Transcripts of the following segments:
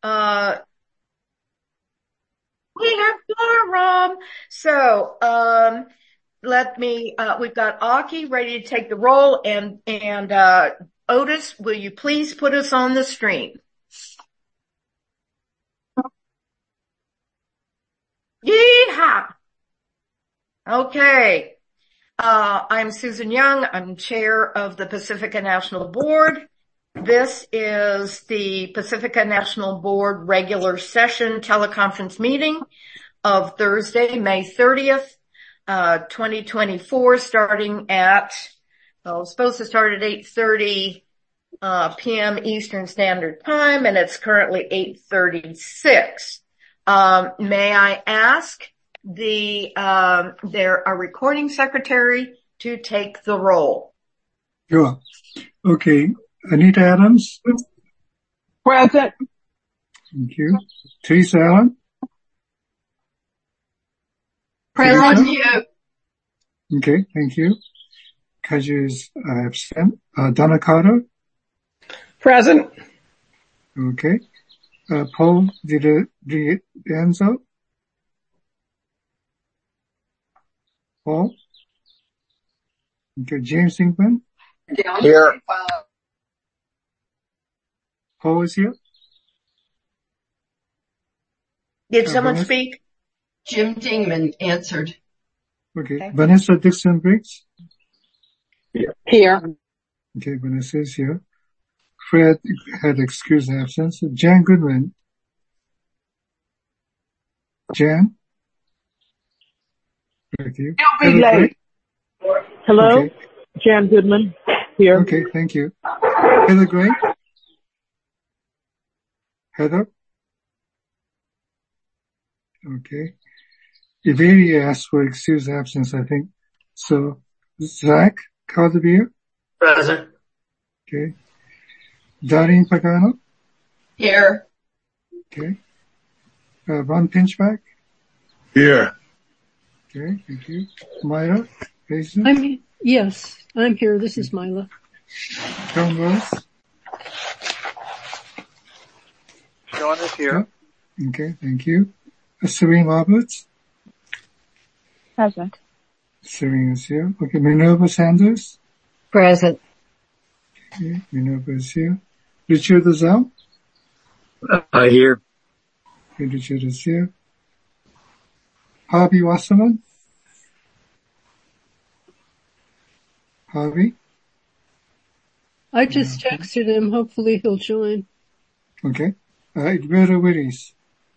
Uh, we have quorum. So, we've got Aki ready to take the roll and Otis, will you please put us on the screen? Yeehaw! Okay. I'm Susan Young. I'm chair of the Pacifica National Board. This is the Pacifica National Board regular session teleconference meeting of Thursday, May 30th, 2024, starting at, well, it's supposed to start at 8:30 p.m. Eastern Standard Time, and it's currently 8:36. May I ask our recording secretary to take the roll? Sure. Okay. Anita Adams. Present. Thank you. Teresa Allen. Present. Okay. Thank you. Kaju is absent. Donna Carter. Present. Okay. Paul D'Anzo. Paul. Okay. James Inkman. Here. Paul is here. Did someone speak? Jim Dingman answered. Okay. Vanessa Dixon Briggs. Here. Okay. Vanessa is here. Fred had excused absence. Jan Goodman. Jan. Thank you. You'll be late. Hello. Okay. Jan Goodman. Here. Okay. Thank you. Heather Gray. Heather. Okay. Iveri asked for excused absence, I think. So, Zach Caldebier. Present. Okay. Darlene Pagano. Here. Okay. Ron Pinchback. Here. Okay. Thank you. Myra Mason. Yes, I'm here. This is Myla. John Rose. John is here. Okay. Thank you. Serene Roberts. Present. Serene is here. Okay. Minerva Sanders. Present. Okay. Minerva is here. Richard Azal. Here. Okay. Richard is here. Harvey Wasserman. Harvey. I just texted him. Hopefully he'll join. Okay. Edvira Willis.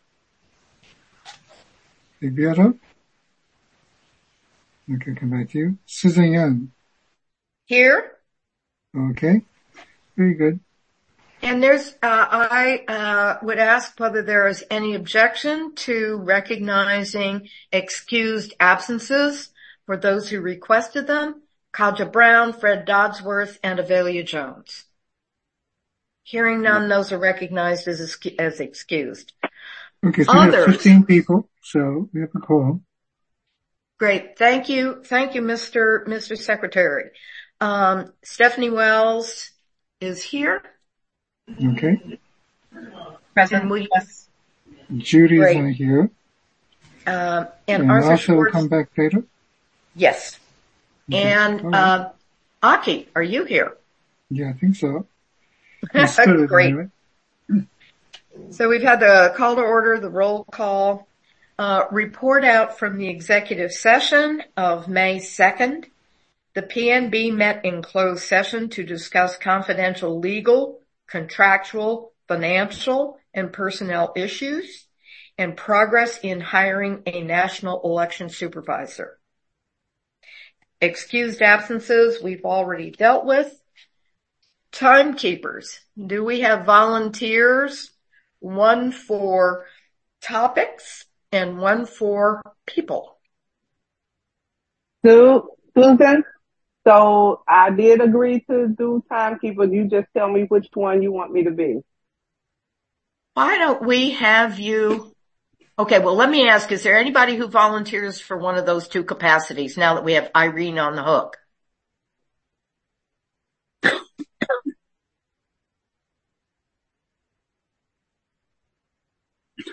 Edvira. Okay, come back to you. Susan Young. Here. Okay. Very good. And I would ask whether there is any objection to recognizing excused absences for those who requested them. Kaja Brown, Fred Dodsworth, and Avelia Jones. Hearing none, those are recognized as excused. Okay, so we have 15 people, so we have a call. Great. Thank you. Thank you, Mr. Secretary. Stephanie Wells is here. Okay. Present. Yes. Judy is not here. And Arthur Martha Schwartz will come back later. Yes. Okay. And, Aki, are you here? Yeah, I think so. Great. Anyway. So we've had the call to order, the roll call, report out from the executive session of May 2nd. The PNB met in closed session to discuss confidential legal, contractual, financial, and personnel issues and progress in hiring a national election supervisor. Excused absences we've already dealt with. Timekeepers. Do we have volunteers? One for topics and one for people. Susan, so I did agree to do timekeeper. You just tell me which one you want me to be. Why don't we have you? Okay, well, let me ask, is there anybody who volunteers for one of those two capacities now that we have Irene on the hook?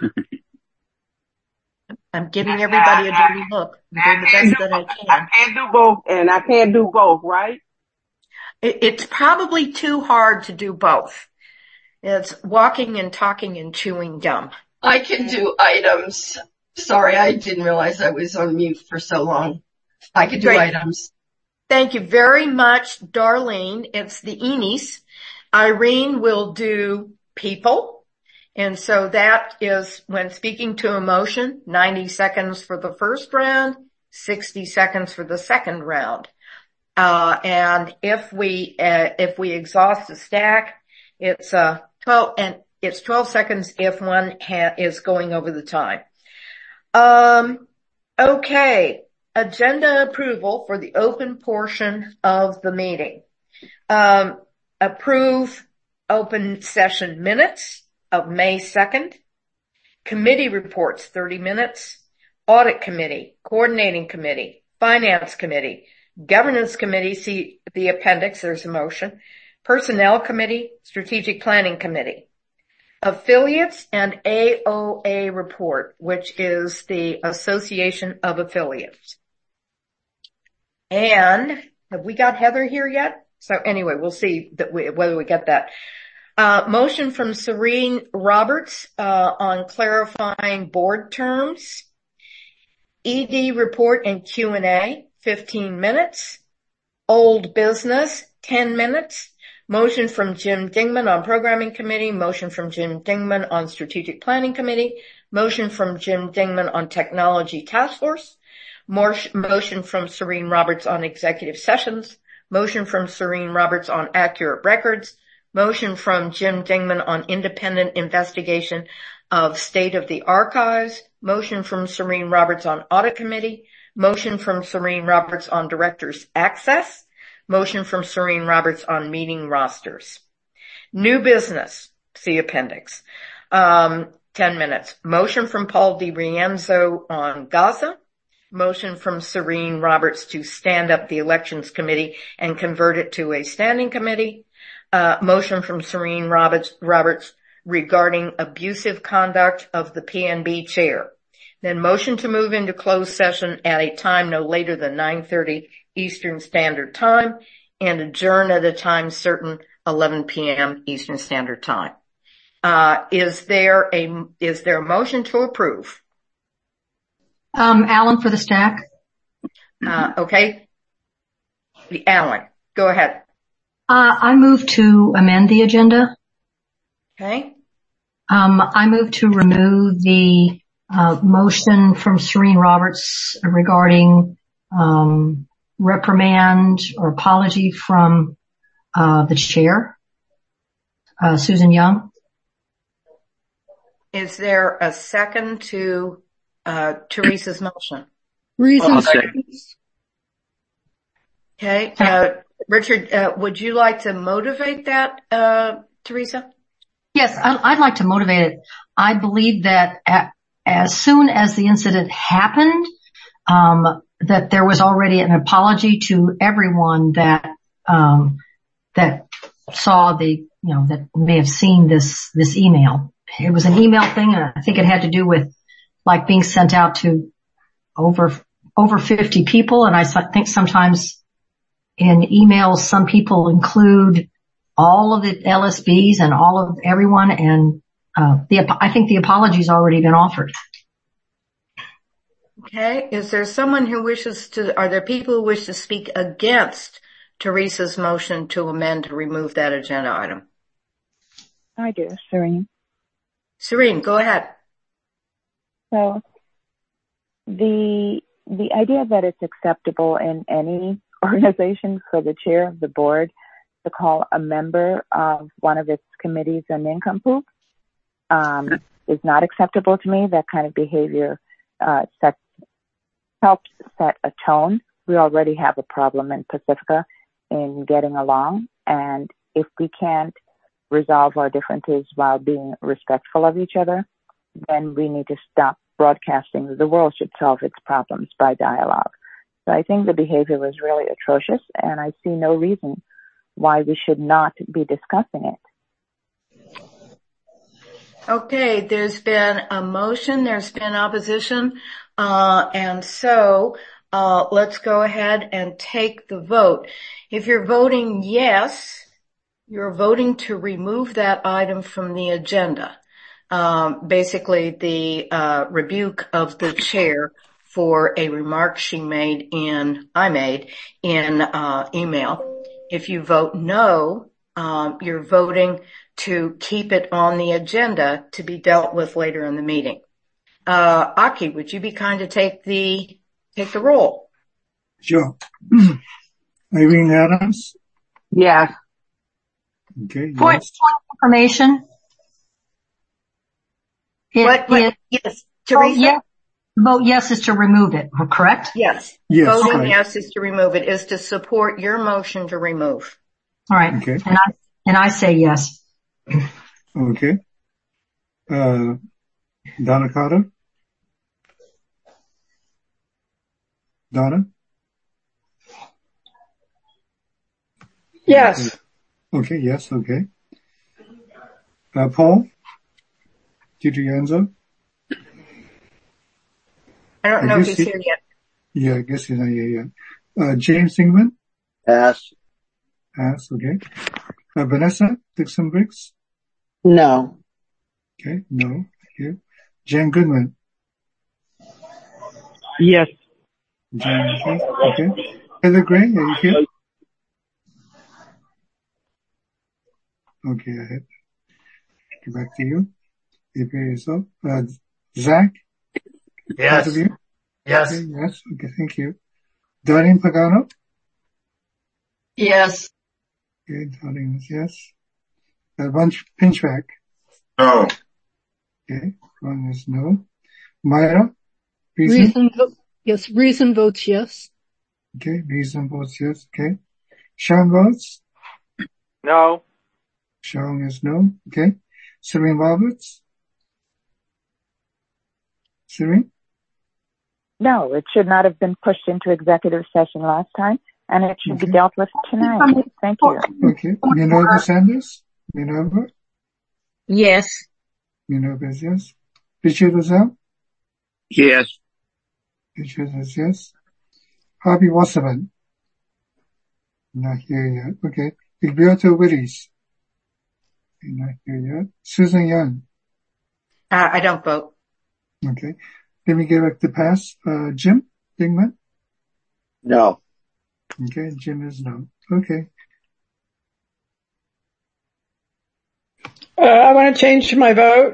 I'm giving everybody a dirty look. I'm doing the best that I can. I can't do both, and I can't do both, right? It's probably too hard to do both. It's walking and talking and chewing gum. I can do items. Sorry, I didn't realize I was on mute for so long. I can do items. Thank you very much, Darlene. It's the Eenies. Irene will do people. And so that is when speaking to a motion, 90 seconds for the first round, 60 seconds for the second round. And if we exhaust the stack, it's 12 seconds if one is going over the time. Okay. Agenda approval for the open portion of the meeting. Approve open session minutes of May 2nd. Committee reports, 30 minutes. Audit committee, coordinating committee, finance committee, governance committee, see the appendix, there's a motion. Personnel committee, strategic planning committee. Affiliates and AOA report, which is the Association of Affiliates. And have we got Heather here yet? So anyway, we'll see whether we get that. Motion from Serene Roberts, on clarifying board terms. ED report and Q&A, 15 minutes. Old business, 10 minutes. Motion from Jim Dingman on programming committee. Motion from Jim Dingman on strategic planning committee. Motion from Jim Dingman on technology task force. Motion from Serene Roberts on executive sessions. Motion from Serene Roberts on accurate records. Motion from Jim Dingman on independent investigation of state of the archives. Motion from Serene Roberts on audit committee. Motion from Serene Roberts on director's access. Motion from Serene Roberts on meeting rosters. New business, see appendix. 10 minutes. Motion from Paul DiRienzo on Gaza. Motion from Serene Roberts to stand up the elections committee and convert it to a standing committee. Motion from Serene Roberts regarding abusive conduct of the PNB chair. Then motion to move into closed session at a time no later than 9:30 Eastern Standard Time and adjourn at a time certain, 11 p.m. Eastern Standard Time. Is there a motion to approve? Alan for the stack. Okay. Alan, go ahead. I move to amend the agenda. Okay. I move to remove the motion from Serene Roberts regarding reprimand or apology from the chair, Susan Young. Is there a second to Teresa's motion? Reasons. Okay. Richard, would you like to motivate that, Teresa? Yes, I'd like to motivate it. I believe that as soon as the incident happened, that there was already an apology to everyone that saw that may have seen this email. It was an email thing, and I think it had to do with like being sent out to over 50 people. And I think sometimes in emails, some people include all of the LSBs and all of everyone. And, I think the apology's already been offered. Okay. Is there someone who are there people who wish to speak against Teresa's motion to amend to remove that agenda item? I do, Serene. Serene, go ahead. So the idea that it's acceptable in any organization for the chair of the board to call a member of one of its committees a nincompoop is not acceptable to me. That kind of behavior helps set a tone. We already have a problem in Pacifica in getting along, and if we can't resolve our differences while being respectful of each other, then we need to stop broadcasting. The world should solve its problems by dialogue. So I think the behavior was really atrocious, and I see no reason why we should not be discussing it. Okay, there's been a motion, there's been opposition, and so let's go ahead and take the vote. If you're voting yes, you're voting to remove that item from the agenda. Basically the rebuke of the chair for a remark I made in email. If you vote no, you're voting to keep it on the agenda to be dealt with later in the meeting. Aki, would you be kind to take the roll? Sure. Irene Adams? Yes. Okay, Point yes. of information. Yes, Teresa? Vote yes is to remove it, correct? Yes. Yes, Voting right. yes is to remove it, is to support your motion to remove. All right. Okay. And I say yes. Okay. Donna Carter? Donna? Yes. Okay, yes, okay. Paul? DiGianzo? I don't know if he's here yet. Yeah, I guess he's not here yet. James Ingman? Pass. Pass, okay. Vanessa Dixon Briggs? No. Okay, no, thank you. Jan Goodman? Yes. Jan, yes, okay. Heather Gray, are you here? Okay, I have to get back to you. So, Zach? Yes. Both of you? Yes. Okay, yes, okay, thank you. Darlene Pagano? Yes. Okay, Darlene is yes. Ron Pinchback? No. Okay, Ron is no. Myra? Reason? Reason votes yes. Okay, Reason votes yes, okay. Sean votes? No. Sean is no, okay. Serene Roberts? Serene? No, it should not have been pushed into executive session last time, and it should be dealt with tonight. Thank you. Okay. Minerva Sanders? Minerva? Yes. Minerva is yes. Richard Roselle? Yes. Richard is yes. Harvey Wasserman? Not here yet. Okay. Egberto Willis? Not here yet. Susan Young? I don't vote. Okay. Let me get back to pass. Jim Dingman? No. Okay. Jim is no. Okay. I want to change my vote.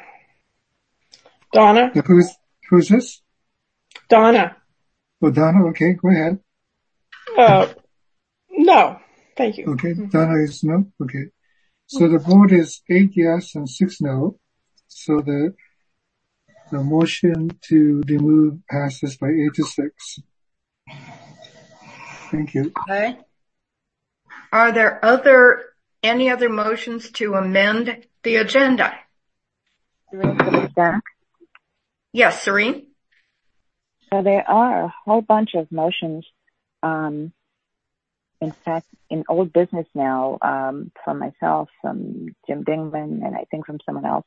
Donna? Who's this? Donna. Oh, Donna. Okay. Go ahead. No. Thank you. Okay. Donna is no. Okay. So the vote is 8 yes and 6 no. So the motion to remove passes by 8-6. Thank you. Okay. Are there any other motions to amend the agenda? Yes, Serene? So there are a whole bunch of motions. In fact, in old business now, from myself, from Jim Dingman, and I think from someone else,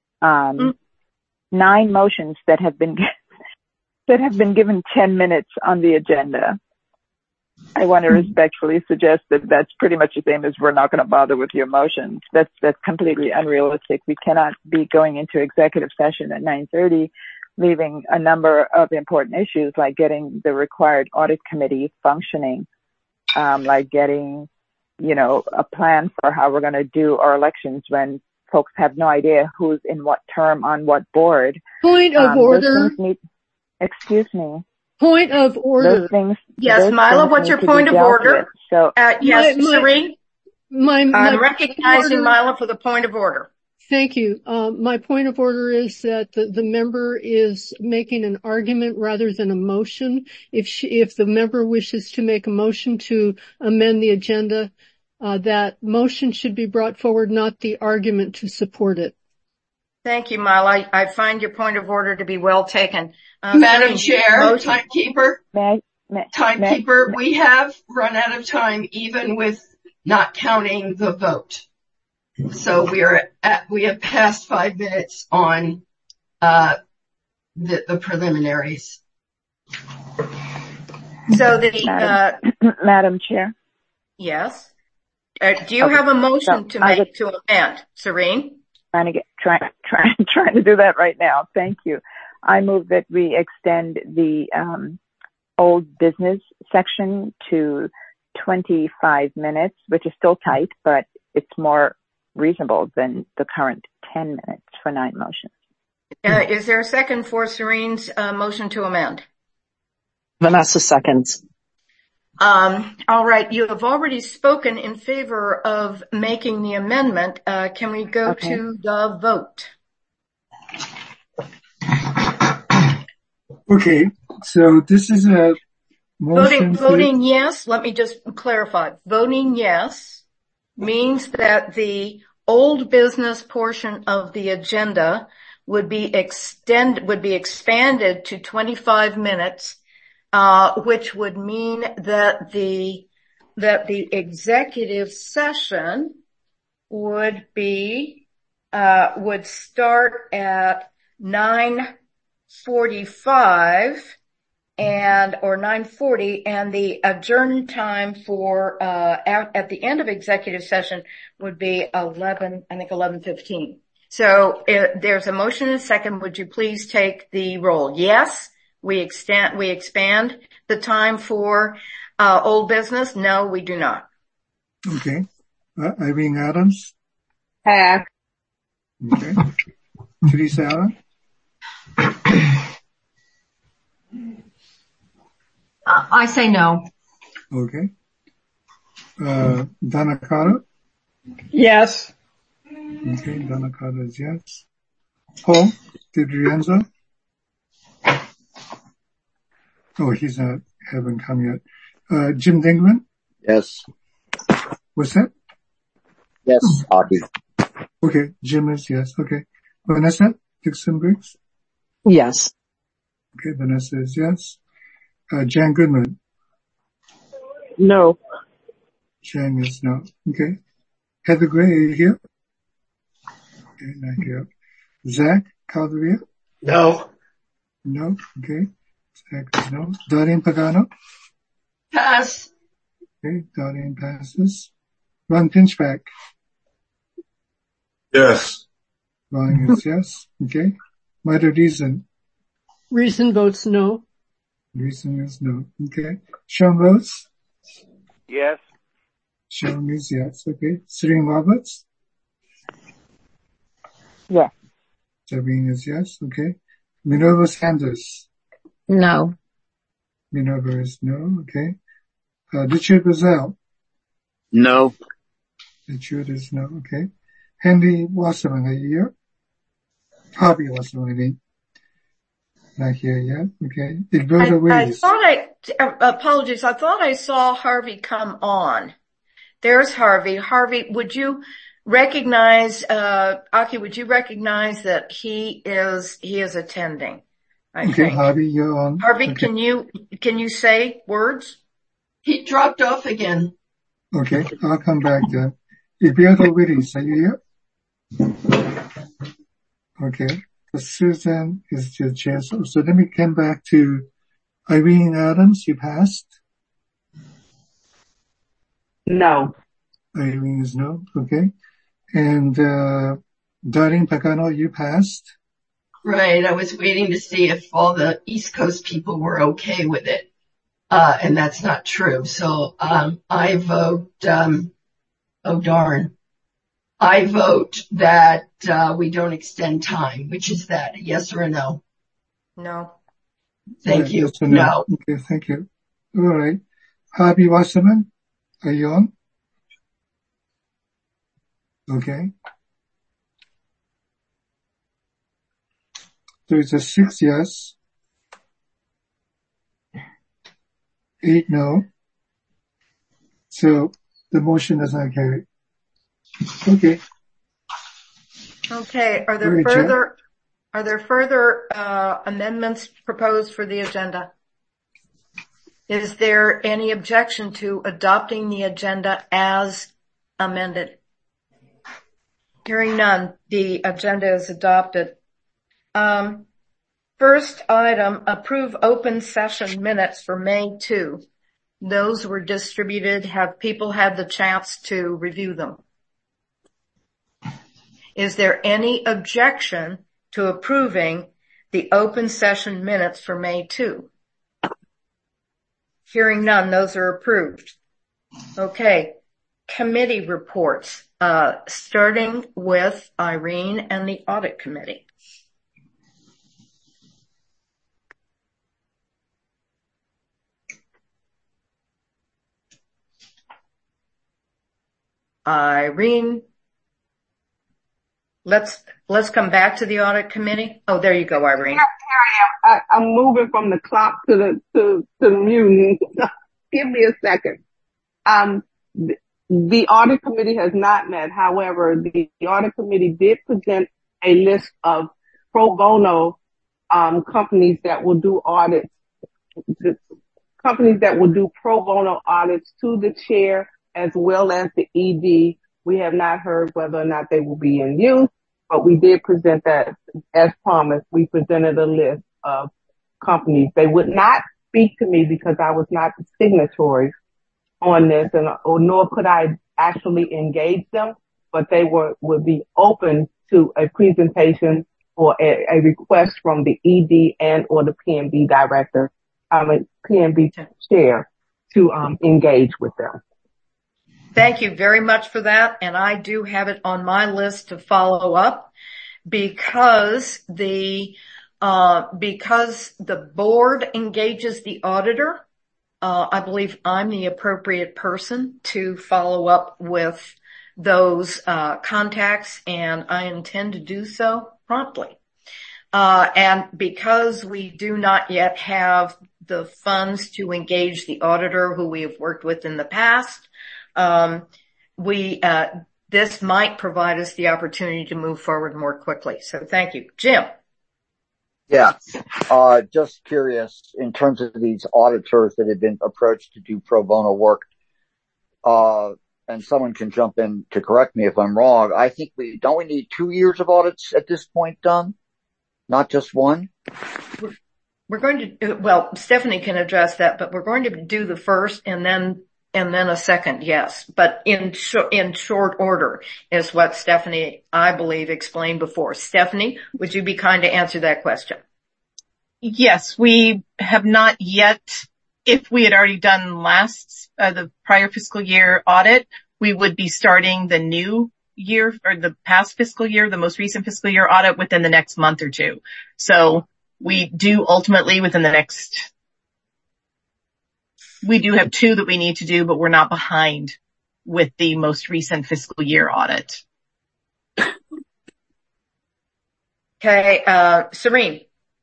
9 motions that have been given 10 minutes on the agenda. I want to respectfully suggest that that's pretty much the same as we're not going to bother with your motions. That's completely unrealistic. We cannot be going into executive session at 9:30, leaving a number of important issues like getting the required audit committee functioning, like getting, a plan for how we're going to do our elections when folks have no idea who's in what term on what board. Point of order. Excuse me. Point of order. Yes, Mila, what's your point of order? So, yes, Serene? I'm recognizing order, Mila for the point of order. Thank you. My point of order is that the member is making an argument rather than a motion. If the member wishes to make a motion to amend the agenda, that motion should be brought forward, not the argument to support it. Thank you, Mila. I find your point of order to be well taken. Madam Chair, timekeeper, we have run out of time even with not counting the vote. So we have passed 5 minutes on, the preliminaries. So Madam Chair. Yes. Do you have a motion to amend, Serene? Trying to do that right now. Thank you. I move that we extend the old business section to 25 minutes, which is still tight, but it's more reasonable than the current 10 minutes for 9 motions. Is there a second for Serene's motion to amend? Vanessa seconds. All right. You have already spoken in favor of making the amendment. Can we go to the vote? Okay. So this is a motion. Voting yes. Let me just clarify. Voting yes means that the old business portion of the agenda would be expanded to 25 minutes. Which would mean that the executive session would start at 9:45 or 9:40, and the adjourn time for at the end of executive session would be 11:15. So there's a motion and a second. Would you please take the roll? Yes. We expand the time for old business. No, we do not. Okay. Irene Adams. Pass. Okay. Teresa Allen. I say no. Okay. Donna Carter. Yes. Okay. Donna Carter is yes. Paul DiRienzo. Oh, haven't come yet. Jim Dingman? Yes. What's that? Yes, Audrey. Okay, Jim is yes. Okay. Vanessa Dixon Briggs? Yes. Okay, Vanessa is yes. Jan Goodman? No. Jan is no. Okay. Heather Gray, are you here? Okay, not here. Zach Calderia? No. No. Okay. Zach is no. Darlene Pagano? Pass. Okay, Darlene passes. Ron Pinchback? Yes. Ron is yes. Okay. Mida Reason? Reason votes no. Reason is no. Okay. Sean votes? Yes. Sean is yes. Okay. Serene Roberts? Yes. Sabine is yes. Okay. Minerva Sanders? No. Minerva is no. Okay. Richard Gazelle? No. Richard is no. Okay. Henry Wasserman, are you here? Harvey Wasserman, I mean. Not here yet. Okay. Egberto Willis. Apologies. I thought I saw Harvey come on. There's Harvey. Harvey, would you recognize, Aki, would you recognize that he is attending? I think. Harvey, you're on. Harvey, okay. can you say words? He dropped off again. Okay. I'll come back there. Egberto Willis, are you here? Okay. Susan is your chair. So let me come back to Irene Adams. You passed? No. Irene is no. Okay. And Darlene Pagano, you passed? Right. I was waiting to see if all the East Coast people were okay with it. And that's not true. So I vote, oh darn. I vote that we don't extend time. Which is that? A yes or a no? No. Thank you. Yes no. Okay, thank you. All right. Harvey Wasserman, are you on? Okay. So it's a 6 yes, 8 no. So the motion does not carry. Okay. Okay. Are there further amendments proposed for the agenda? Is there any objection to adopting the agenda as amended? Hearing none, the agenda is adopted. First item, approve open session minutes for May 2. Those were distributed. Have people had the chance to review them? Is there any objection to approving the open session minutes for May 2? Hearing none, those are approved. Okay, committee reports, starting with Irene and the audit committee. Irene, let's come back to the audit committee. Oh, there you go, Irene. Here I am. I'm moving from the clock to the mute. Give me a second. The audit committee has not met. However, the audit committee did present a list of pro bono companies that will do audits, companies that will do pro bono audits to the chair as well as the ED. We have not heard whether or not they will be in use, but we did present that as promised. We presented a list of companies. They would not speak to me because I was not the signatory on this, nor could I actually engage them, but they would be open to a presentation or a request from the ED and or the PMB director, PMB chair to engage with them. Thank you very much for that. And I do have it on my list to follow up because the board engages the auditor. I believe I'm the appropriate person to follow up with those contacts, and I intend to do so promptly. And because we do not yet have the funds to engage the auditor who we have worked with in the past, this might provide us the opportunity to move forward more quickly. So thank you. Jim. Yeah. Just curious in terms of these auditors that have been approached to do pro bono work, and someone can jump in to correct me if I'm wrong. I think don't we need 2 years of audits at this point done? Not just one? We're going to, well, Stephanie can address that, but we're going to do the first and then a second, yes. But in short order is what Stephanie, I believe, explained before. Stephanie, would you be kind to answer that question? Yes, we have not yet. If we had already done the prior fiscal year audit, we would be starting the new year or the past fiscal year, the most recent fiscal year audit within the next month or two. So we do ultimately we do have 2 that we need to do, but we're not behind with the most recent fiscal year audit. Okay, Serene.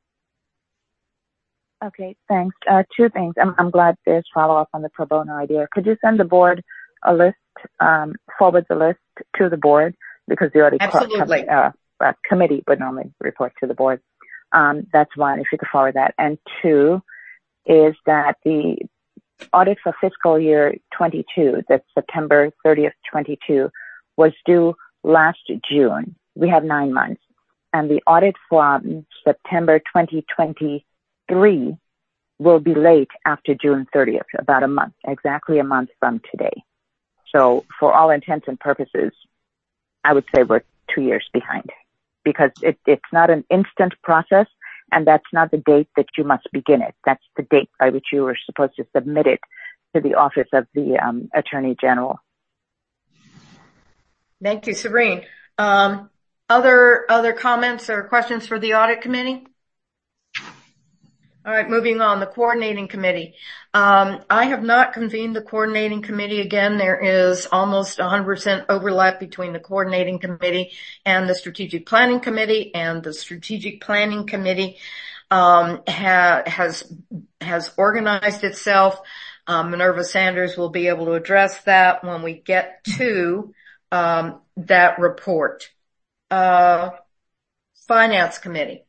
Okay, thanks. 2 things. I'm glad there's follow-up on the pro bono idea. Could you send the board a list, forward the list to the board? Because the audit committee would normally report to the board. That's one, if you could forward that. And 2 is that the audit for fiscal year 22, that's September 30th, 22, was due last June. We have 9 months. And the audit from September 2023 will be late after June 30th, about a month, exactly a month from today. So for all intents and purposes, I would say we're 2 years behind because it's not an instant process. And that's not the date that you must begin it. That's the date by which you were supposed to submit it to the Office of the Attorney General. Thank you, Serene. Other comments or questions for the audit committee? All right, moving on, the coordinating committee. I have not convened the coordinating committee again. There is almost 100% overlap between the coordinating committee and the strategic planning committee, and the strategic planning committee has organized itself. Minerva Sanders will be able to address that when we get to that report. Finance committee.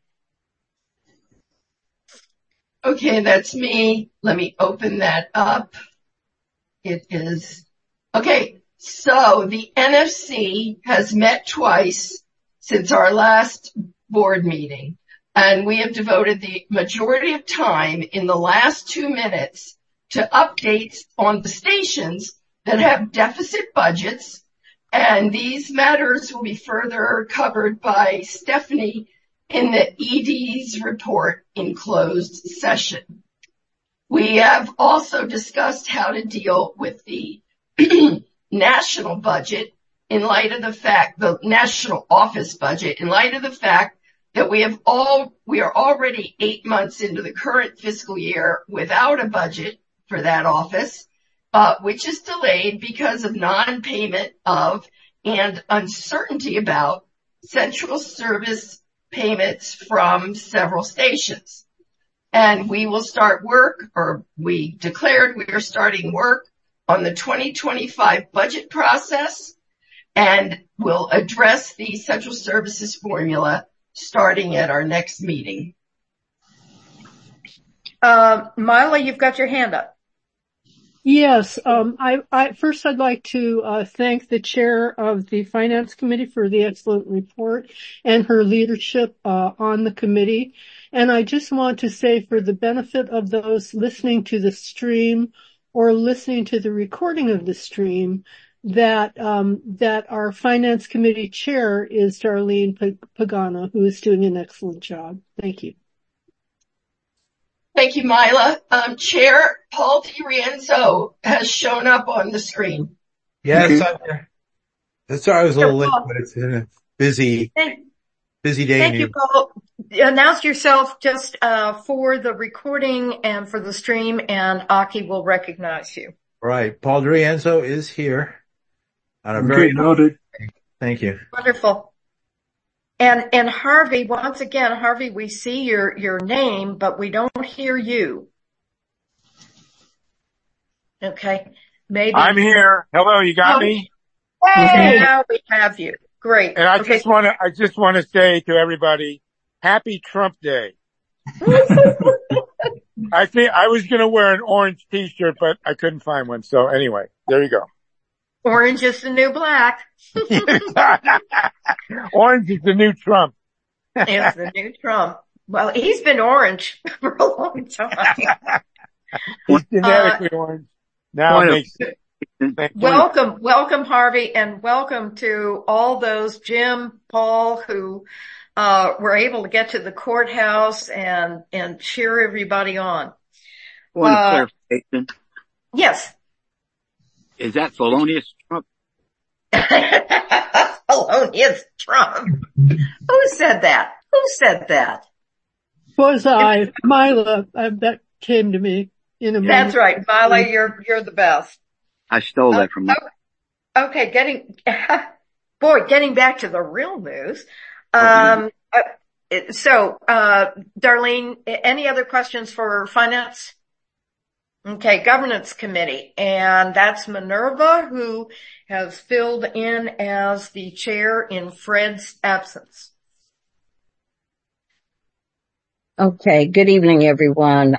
Okay, that's me. Let me open that up. It is, okay, So the NFC has met twice since our last board meeting, and we have devoted the majority of time in the last 2 minutes to updates on the stations that have deficit budgets, and these matters will be further covered by Stephanie in the ED's report in closed session. We have also discussed how to deal with the national budget in light of the national office budget, in light of the fact that we are already 8 months into the current fiscal year without a budget for that office, which is delayed because of non-payment of and uncertainty about central service payments from several stations. And we will start work, or we declared we are starting work on the 2025 budget process, and we'll address the central services formula starting at our next meeting. Mila, you've got your hand up. Yes. First I'd like to thank the chair of the Finance Committee for the excellent report and her leadership on the committee. And I just want to say, for the benefit of those listening to the stream or listening to the recording of the stream, that our Finance Committee chair is Darlene Pagano, who is doing an excellent job. Thank you. Thank you, Mila. Chair Paul DiRienzo has shown up on the screen. Yes, I'm here. That's why I was a little late, but it's in a busy day. Thank you, Paul. Announce yourself just for the recording and for the stream, and Aki will recognize you. Right. Paul DiRienzo is here. On a very noted. Thank you. Wonderful. And Harvey, once again, Harvey, we see your name, but we don't hear you. Okay. Maybe. I'm here. Hello, you got me? Hey, now we have you. Great. And I just want to say to everybody, happy Trump Day. I think I was going to wear an orange t-shirt, but I couldn't find one. So anyway, there you go. Orange is the new black. Orange is the new Trump. It's the new Trump. Well, he's been orange for a long time. He's genetically orange. Now it makes sense. Welcome, Harvey, and welcome to all those, Jim, Paul, who were able to get to the courthouse and cheer everybody on. Point of clarification. Yes. Is that felonious Trump? Felonious Trump. Who said that? Was I, Mila? That came to me in a moment. That's right, Mila. You're the best. I stole that from you. Okay, getting back to the real news. So, Darlene, any other questions for finance? Okay, governance committee, and that's Minerva, who has filled in as the chair in Fred's absence. Okay, good evening, everyone.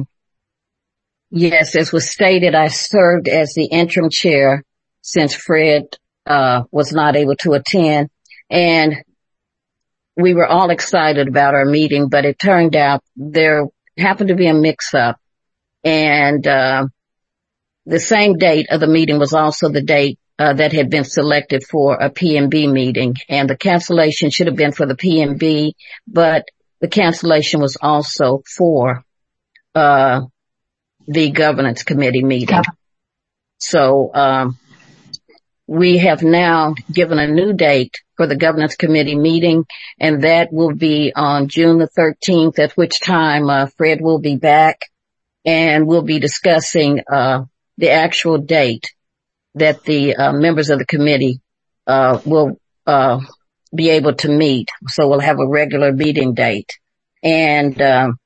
Yes, as was stated, I served as the interim chair since Fred was not able to attend, and we were all excited about our meeting, but it turned out there happened to be a mix-up. And the same date of the meeting was also the date that had been selected for a PMB meeting, and the cancellation should have been for the PMB, but the cancellation was also for the governance committee meeting. So we have now given a new date for the governance committee meeting, and that will be on June the 13th, at which time Fred will be back. And we'll be discussing the actual date that the members of the committee will be able to meet. So we'll have a regular meeting date. And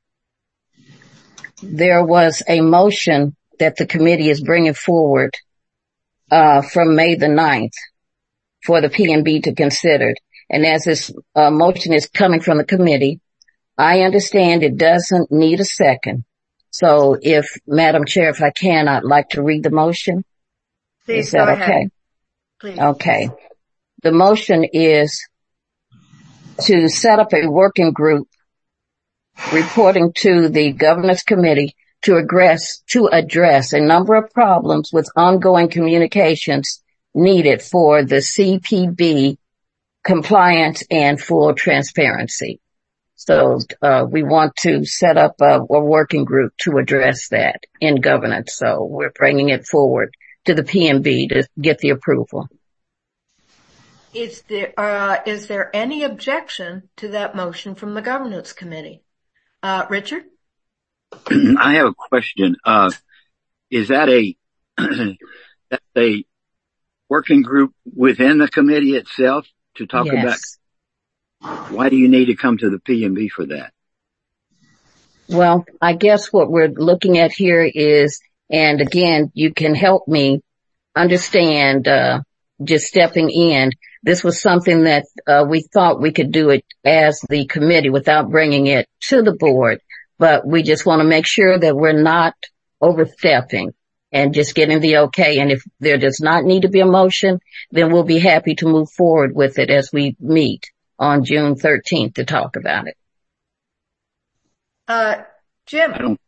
there was a motion that the committee is bringing forward from May the 9th for the PMB to consider. And as this motion is coming from the committee, I understand it doesn't need a second. So if, Madam Chair, if I can, I'd like to read the motion. Please go ahead. Okay? please. Okay. The motion is to set up a working group reporting to the Governance Committee to address a number of problems with ongoing communications needed for the CPB compliance and full transparency. So we want to set up a working group to address that in governance. So we're bringing it forward to the PMB to get the approval. Is there any objection to that motion from the Governance Committee? Richard? I have a question. Is that a working group within the committee itself to talk about? Why do you need to come to the PMB for that? Well, I guess what we're looking at here is, and again, you can help me understand, just stepping in. This was something that we thought we could do it as the committee without bringing it to the board, but we just want to make sure that we're not overstepping and just getting the okay. And if there does not need to be a motion, then we'll be happy to move forward with it as we meet on June 13th to talk about it. Jim?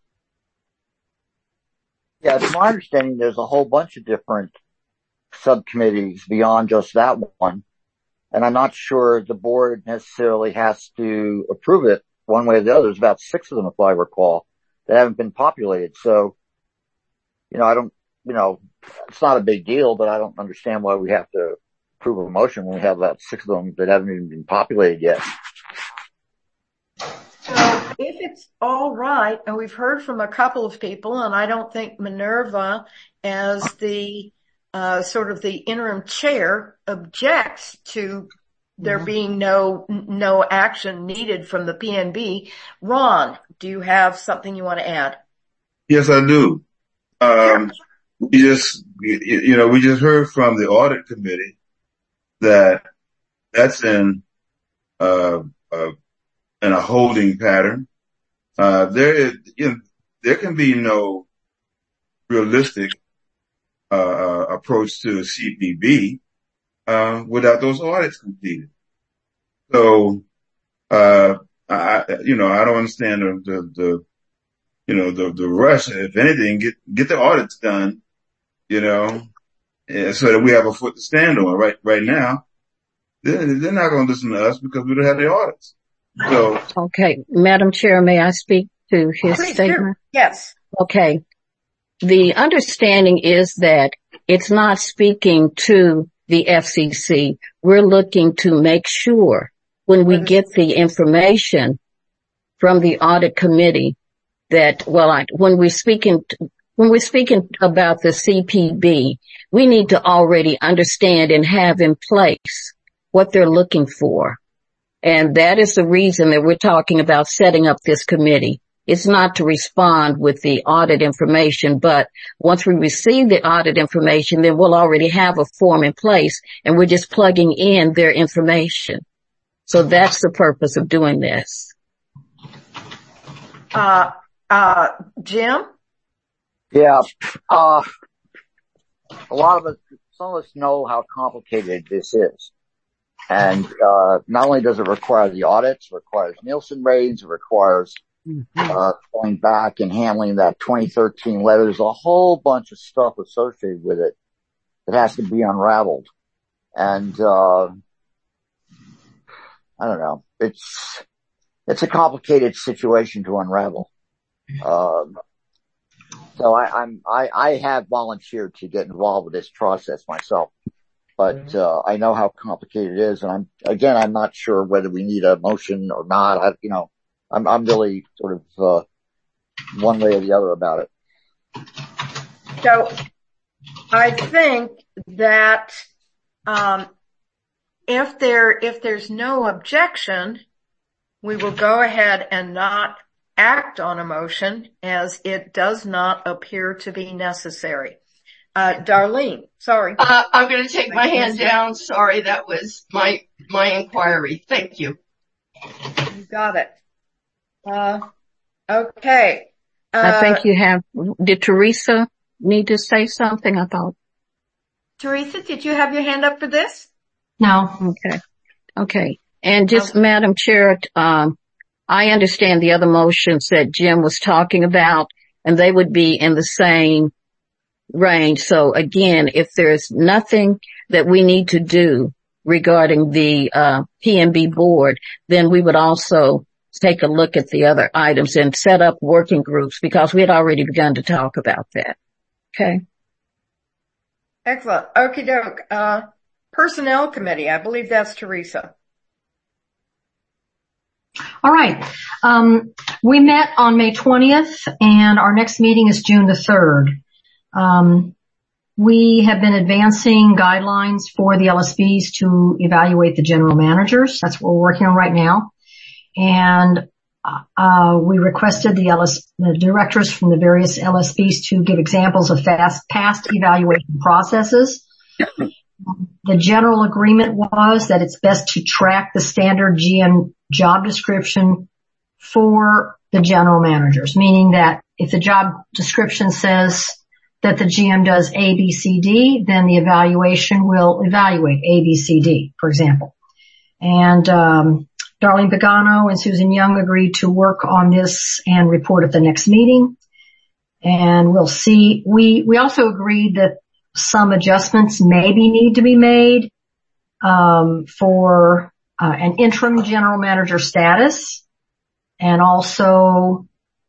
Yeah, it's my understanding there's a whole bunch of different subcommittees beyond just that one. And I'm not sure the board necessarily has to approve it one way or the other. There's about 6 of them, if I recall, that haven't been populated. So, it's not a big deal, but I don't understand why we have to approve a motion when we have about 6 of them that haven't even been populated yet. So if it's all right, and we've heard from a couple of people, and I don't think Minerva, as the sort of the interim chair, objects to there being no action needed from the PNB. Ron, do you have something you want to add? Yes, I do. We just heard from the audit committee that's in a holding pattern. There can be no realistic approach to CPB without those audits completed. So I don't understand the rush. If anything, get the audits done, so that we have a foot to stand on. Right now, they're not going to listen to us because we don't have the audits. So okay, Madam Chair, may I speak to his statement? Yes. Okay. The understanding is that it's not speaking to the FCC. We're looking to make sure when we get the information from the audit committee that, when we're speaking about the CPB, we need to already understand and have in place what they're looking for. And that is the reason that we're talking about setting up this committee. It's not to respond with the audit information, but once we receive the audit information, then we'll already have a form in place and we're just plugging in their information. So that's the purpose of doing this. Jim? Yeah. Some of us know how complicated this is. And, not only does it require the audits, it requires Nielsen ratings, it requires going back and handling that 2013 letter. There's a whole bunch of stuff associated with it that has to be unraveled. And, I don't know. It's a complicated situation to unravel. So I have volunteered to get involved with this process myself, but, I know how complicated it is. And I'm not sure whether we need a motion or not. I'm really sort of, one way or the other about it. So I think that, if there's no objection, we will go ahead and not act on a motion as it does not appear to be necessary. Darlene, sorry. I'm going to take my hand down. Sorry, that was my inquiry. Thank you. You got it. Okay. I think did Teresa need to say something? I thought. Teresa, did you have your hand up for this? No. Okay. And just, Madam Chair, I understand the other motions that Jim was talking about, and they would be in the same range. So again, if there's nothing that we need to do regarding the PMB board, then we would also take a look at the other items and set up working groups, because we had already begun to talk about that. Okay. Excellent. Okie doke. Personnel committee. I believe that's Teresa. All right. We met on May 20th, and our next meeting is June the 3rd. We have been advancing guidelines for the LSBs to evaluate the general managers. That's what we're working on right now. And we requested the directors from the various LSBs to give examples of past evaluation processes. The general agreement was that it's best to track the standard GM job description for the general managers, meaning that if the job description says that the GM does A, B, C, D, then the evaluation will evaluate A, B, C, D, for example. And Darlene Pagano and Susan Young agreed to work on this and report at the next meeting. And we'll see. We also agreed that some adjustments maybe need to be made for an interim general manager status, and also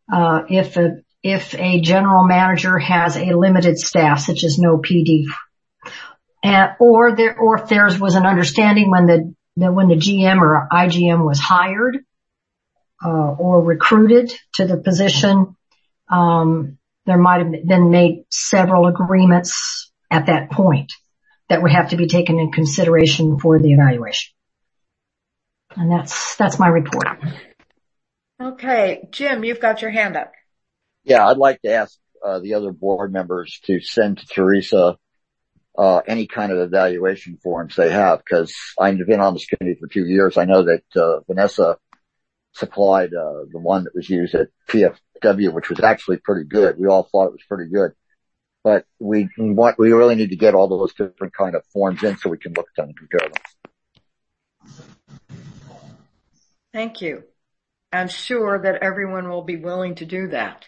if a general manager has a limited staff, such as no PD, or if there was an understanding when the GM or IGM was hired or recruited to the position, there might have been made several agreements at that point that would have to be taken in consideration for the evaluation. And that's my report. Okay. Jim, you've got your hand up. Yeah, I'd like to ask the other board members to send to Teresa any kind of evaluation forms they have, because I've been on this committee for 2 years. I know that Vanessa supplied the one that was used at PFW, which was actually pretty good. We all thought it was pretty good. But we really need to get all those different kind of forms in so we can look at them and compare them. Thank you. I'm sure that everyone will be willing to do that.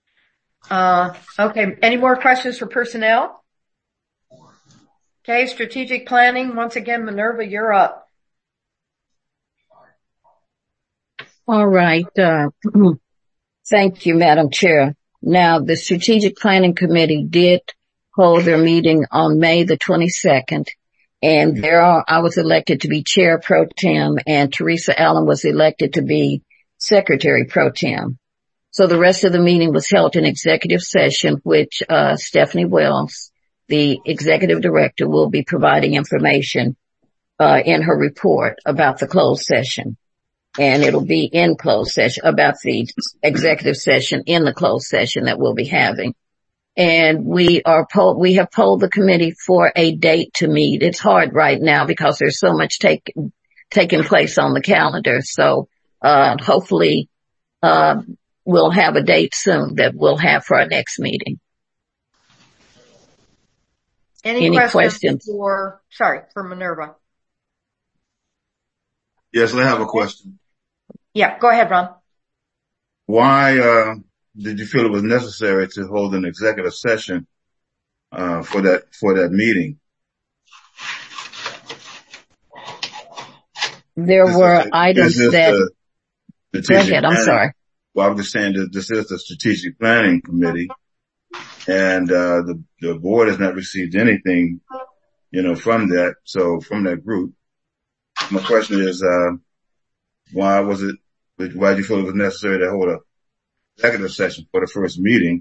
Okay. Any more questions for personnel? Okay. Strategic planning. Once again, Minerva, you're up. All right. Thank you, Madam Chair. Now, the Strategic Planning Committee did hold their meeting on May the 22nd, and I was elected to be Chair Pro Tem, and Teresa Allen was elected to be Secretary Pro Tem. So the rest of the meeting was held in executive session, which Stephanie Wells, the Executive Director, will be providing information in her report about the closed session. And it'll be in closed session about the executive session in the closed session that we'll be having. And we have polled the committee for a date to meet. It's hard right now because there's so much taking place on the calendar. So, hopefully, we'll have a date soon that we'll have for our next meeting. Any questions for Minerva? Yes, I have a question. Yeah, go ahead, Ron. Why did you feel it was necessary to hold an executive session for that meeting? There were items that. Go ahead. I'm sorry. Well, I'm just saying that this is the Strategic Planning Committee, and the board has not received anything, from that group. My question is, why did you feel it was necessary to hold a executive session for the first meeting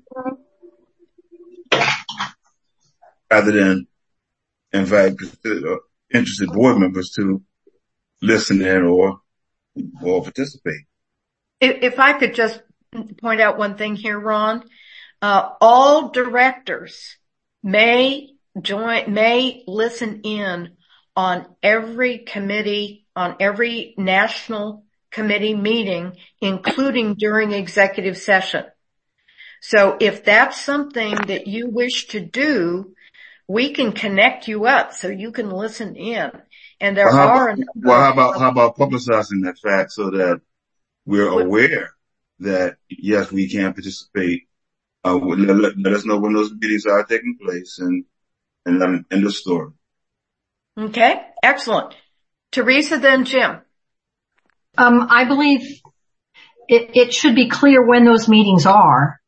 rather than invite interested board members to listen in or participate? If I could just point out one thing here, Ron, all directors may listen in on every committee, on every national committee meeting, including during executive session. So if that's something that you wish to do, we can connect you up so you can listen in. And there how are. about publicizing that fact so that we're aware that yes, we can participate. Let us know when those meetings are taking place and end the story. Okay, excellent. Teresa, then Jim. I believe it should be clear when those meetings are.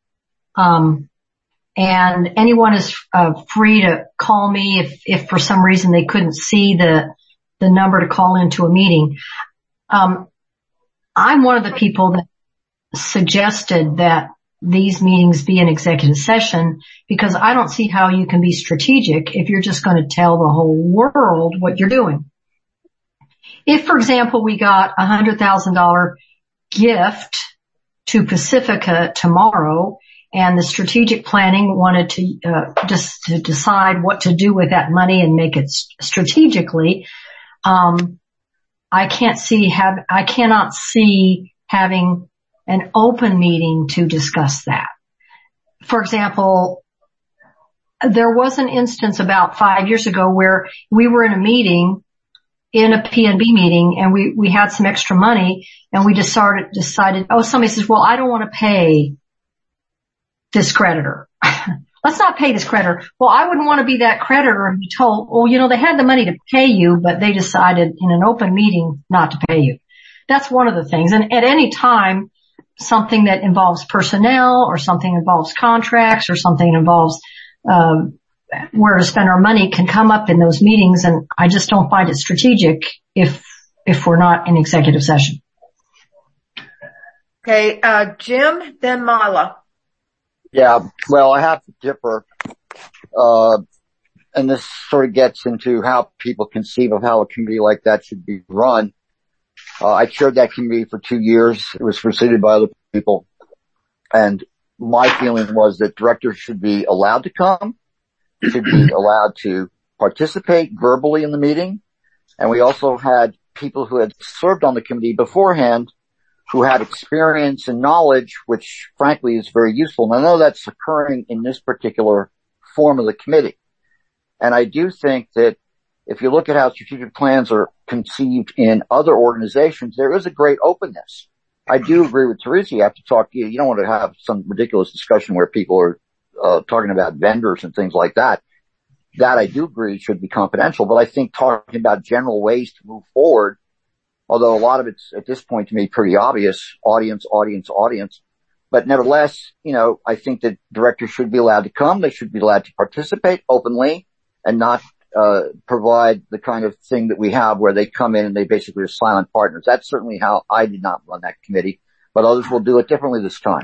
And anyone is free to call me if for some reason they couldn't see the number to call into a meeting. I'm one of the people that suggested that these meetings be an executive session because I don't see how you can be strategic if you're just going to tell the whole world what you're doing. If, for example, we got $100,000 gift to Pacifica tomorrow and the strategic planning wanted to just to decide what to do with that money and make it strategically, I cannot see having an open meeting to discuss that. For example, there was an instance about 5 years ago where we were in a meeting, in a PNB meeting, and we had some extra money, and we decided, somebody says, well, I don't want to pay this creditor. Let's not pay this creditor. Well, I wouldn't want to be that creditor and be told, they had the money to pay you, but they decided in an open meeting not to pay you. That's one of the things. And at any time, something that involves personnel or something involves contracts or something involves where to spend our money can come up in those meetings, and I just don't find it strategic if we're not in executive session. Okay, Jim, then Mila. Yeah, well, I have to differ. And this sort of gets into how people conceive of how a committee like that should be run. I chaired that committee for 2 years. It was preceded by other people. And my feeling was that directors should be allowed to come, should be allowed to participate verbally in the meeting. And we also had people who had served on the committee beforehand who had experience and knowledge, which frankly is very useful. And I know that's occurring in this particular form of the committee. And I do think that if you look at how strategic plans are conceived in other organizations, there is a great openness. I do agree with Teresa. You have to talk, you don't want to have some ridiculous discussion where people are talking about vendors and things like that. That I do agree should be confidential, but I think talking about general ways to move forward, although a lot of it's at this point to me pretty obvious, audience. But nevertheless, I think that directors should be allowed to come. They should be allowed to participate openly and not provide the kind of thing that we have where they come in and they basically are silent partners. That's certainly how I did not run that committee, but others will do it differently this time.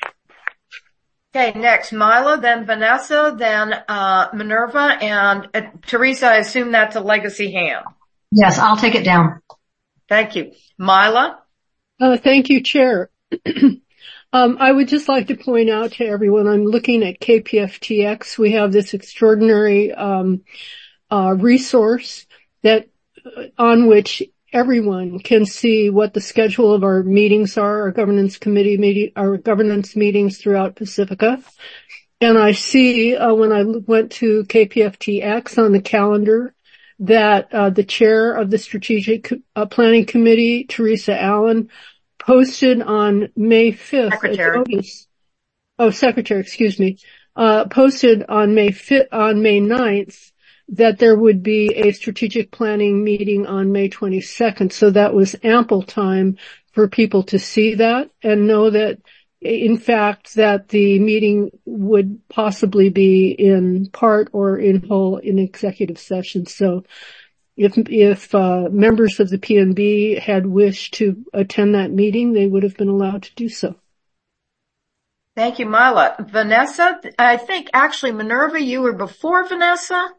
Okay, next, Mila, then Vanessa, then Minerva, and Teresa, I assume that's a legacy hand. Yes, I'll take it down. Thank you. Mila? Thank you, Chair. I would just like to point out to everyone, I'm looking at KPFTX. We have this extraordinary resource that on which everyone can see what the schedule of our meetings are, our governance committee meeting, our governance meetings throughout Pacifica. And I see when I went to KPFTX on the calendar that the chair of the strategic planning committee, Teresa Allen, posted on May 5th. Secretary, excuse me. Posted on May 9th that there would be a strategic planning meeting on May 22nd. So that was ample time for people to see that and know that, in fact, that the meeting would possibly be in part or in whole in executive session. So if members of the PNB had wished to attend that meeting, they would have been allowed to do so. Thank you, Mila. Vanessa, I think actually Minerva, you were before Vanessa.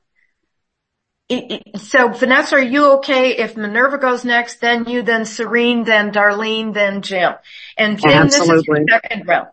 So Vanessa, are you okay if Minerva goes next, then you, then Serene, then Darlene, then Jim? And Jim, absolutely. This is your second round.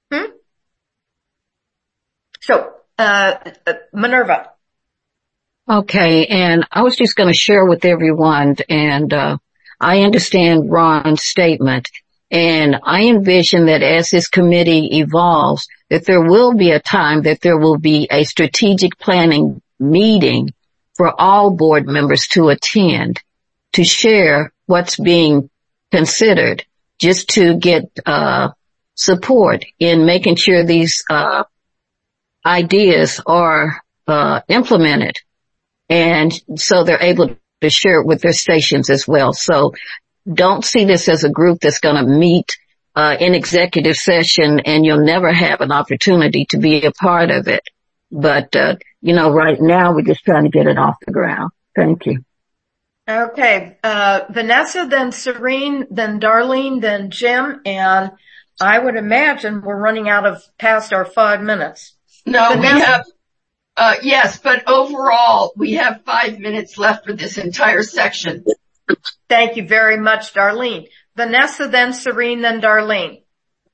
So, Minerva. Okay, and I was just going to share with everyone, and I understand Ron's statement, and I envision that as this committee evolves, that there will be a time that there will be a strategic planning meeting for all board members to attend, to share what's being considered, just to get support in making sure these ideas are implemented, and so they're able to share it with their stations as well. So don't see this as a group that's going to meet in executive session and you'll never have an opportunity to be a part of it. But right now we're just trying to get it off the ground. Thank you. Okay. Vanessa, then Serene, then Darlene, then Jim, and I would imagine we're running past our 5 minutes. No, Vanessa? we have, yes, but overall we have 5 minutes left for this entire section. Thank you very much, Darlene. Vanessa, then Serene, then Darlene.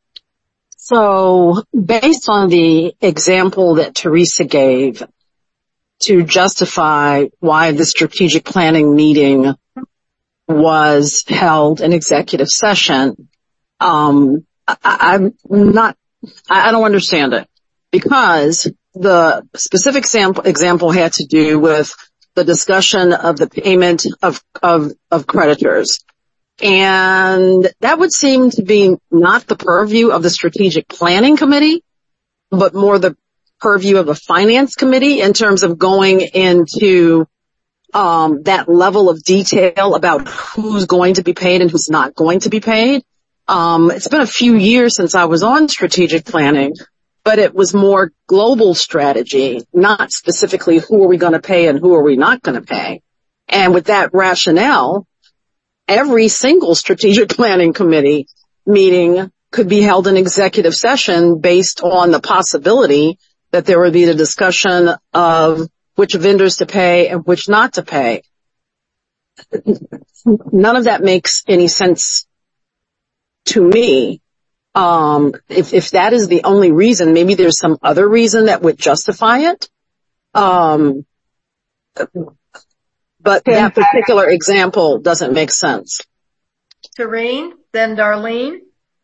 So based on the example that Teresa gave to justify why the strategic planning meeting was held in executive session, I don't understand it, because the specific example had to do with the discussion of the payment of creditors. And that would seem to be not the purview of the strategic planning committee, but more the purview of the finance committee in terms of going into that level of detail about who's going to be paid and who's not going to be paid. It's been a few years since I was on strategic planning, but it was more global strategy, not specifically who are we going to pay and who are we not going to pay. And with that rationale, every single strategic planning committee meeting could be held in executive session based on the possibility that there would be the discussion of which vendors to pay and which not to pay. None of that makes any sense to me. If that is the only reason, maybe there's some other reason that would justify it. But that particular example doesn't make sense. Serene, then Darlene.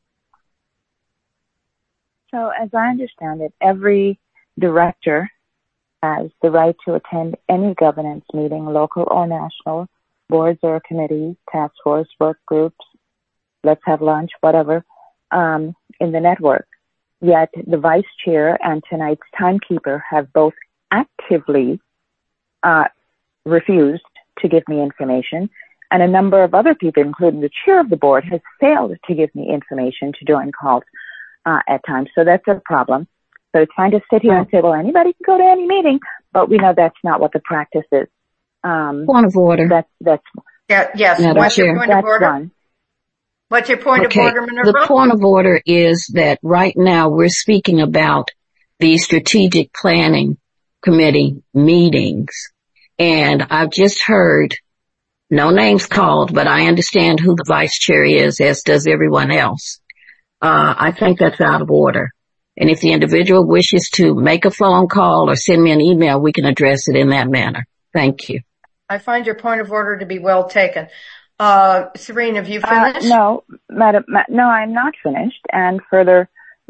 So as I understand it, every director has the right to attend any governance meeting, local or national, boards or committees, task force, work groups, let's have lunch, whatever, in the network. Yet the vice chair and tonight's timekeeper have both actively refused to give me information, and a number of other people, including the chair of the board, has failed to give me information to join calls at times. So that's a problem. So it's fine to sit here and say, well, anybody can go to any meeting, but we know that's not what the practice is. Point of order. Yes. What's your point of order? What's your point of order, Minerva? The point of order is that right now we're speaking about the strategic planning committee meetings. And I've just heard, no names called, but I understand who the vice chair is, as does everyone else. I think that's out of order. And if the individual wishes to make a phone call or send me an email, we can address it in that manner. Thank you. I find your point of order to be well taken. Serene, have you finished? No, Madam, no, I'm not finished. And further,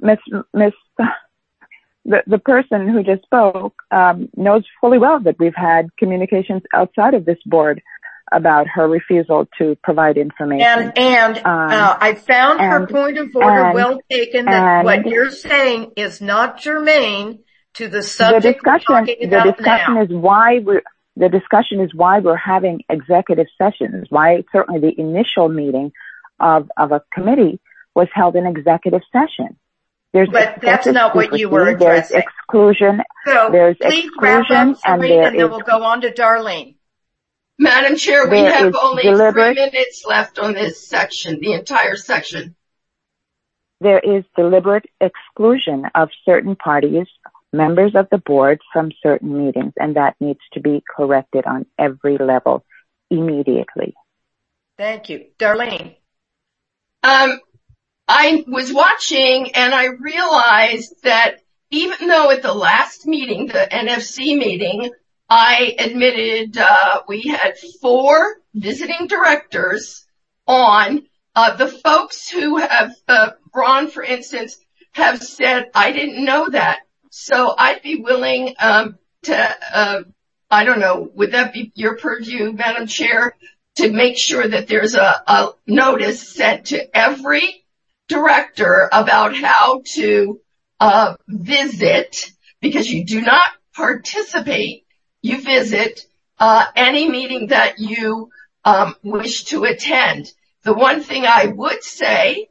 the person who just spoke knows fully well that we've had communications outside of this board about her refusal to provide information. And I found her point of order well taken, that what you're saying is not germane to the subject we're talking about now. The discussion is why we're having executive sessions, why certainly the initial meeting of a committee was held in executive session. But that's not what you were addressing. There's exclusion. So there's please wrap up, Serene, and then we'll go on to Darlene. Madam Chair, we have only 3 minutes left on this section, the entire section. There is deliberate exclusion of certain parties, members of the board, from certain meetings, and that needs to be corrected on every level immediately. Thank you. Darlene. I was watching and I realized that even though at the last meeting, the NFC meeting, I admitted we had 4 visiting directors on. The folks who have, Ron, for instance, have said, I didn't know that. So I'd be willing to I don't know, would that be your purview, Madam Chair, to make sure that there's a notice sent to every director about how to visit, because you do not participate, you visit any meeting that you wish to attend. The one thing I would say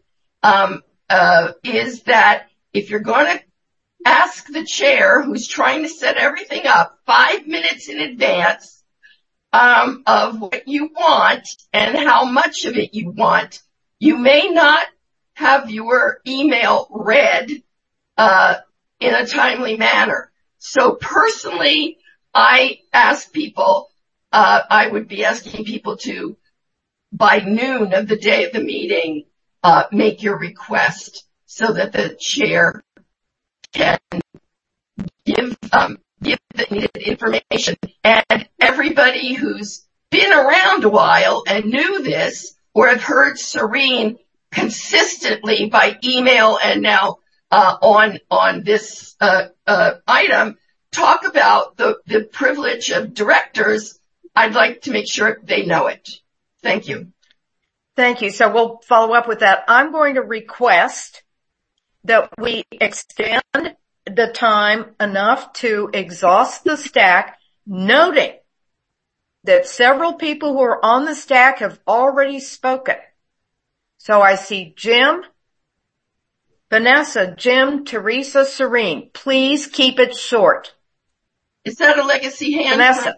is that if you're going to ask the chair, who's trying to set everything up 5 minutes in advance of what you want and how much of it you want, you may not have your email read in a timely manner. So personally, I ask people, I would be asking people to, by noon of the day of the meeting, make your request so that the chair can give the needed information. And everybody who's been around a while and knew this, or have heard Serene consistently by email and now on this item, talk about the privilege of directors, I'd like to make sure they know it. Thank you. Thank you. So we'll follow up with that. I'm going to request that we extend the time enough to exhaust the stack, noting that several people who are on the stack have already spoken. So I see Jim, Vanessa, Jim, Teresa, Serene. Please keep it short. Is that a legacy hand, Vanessa?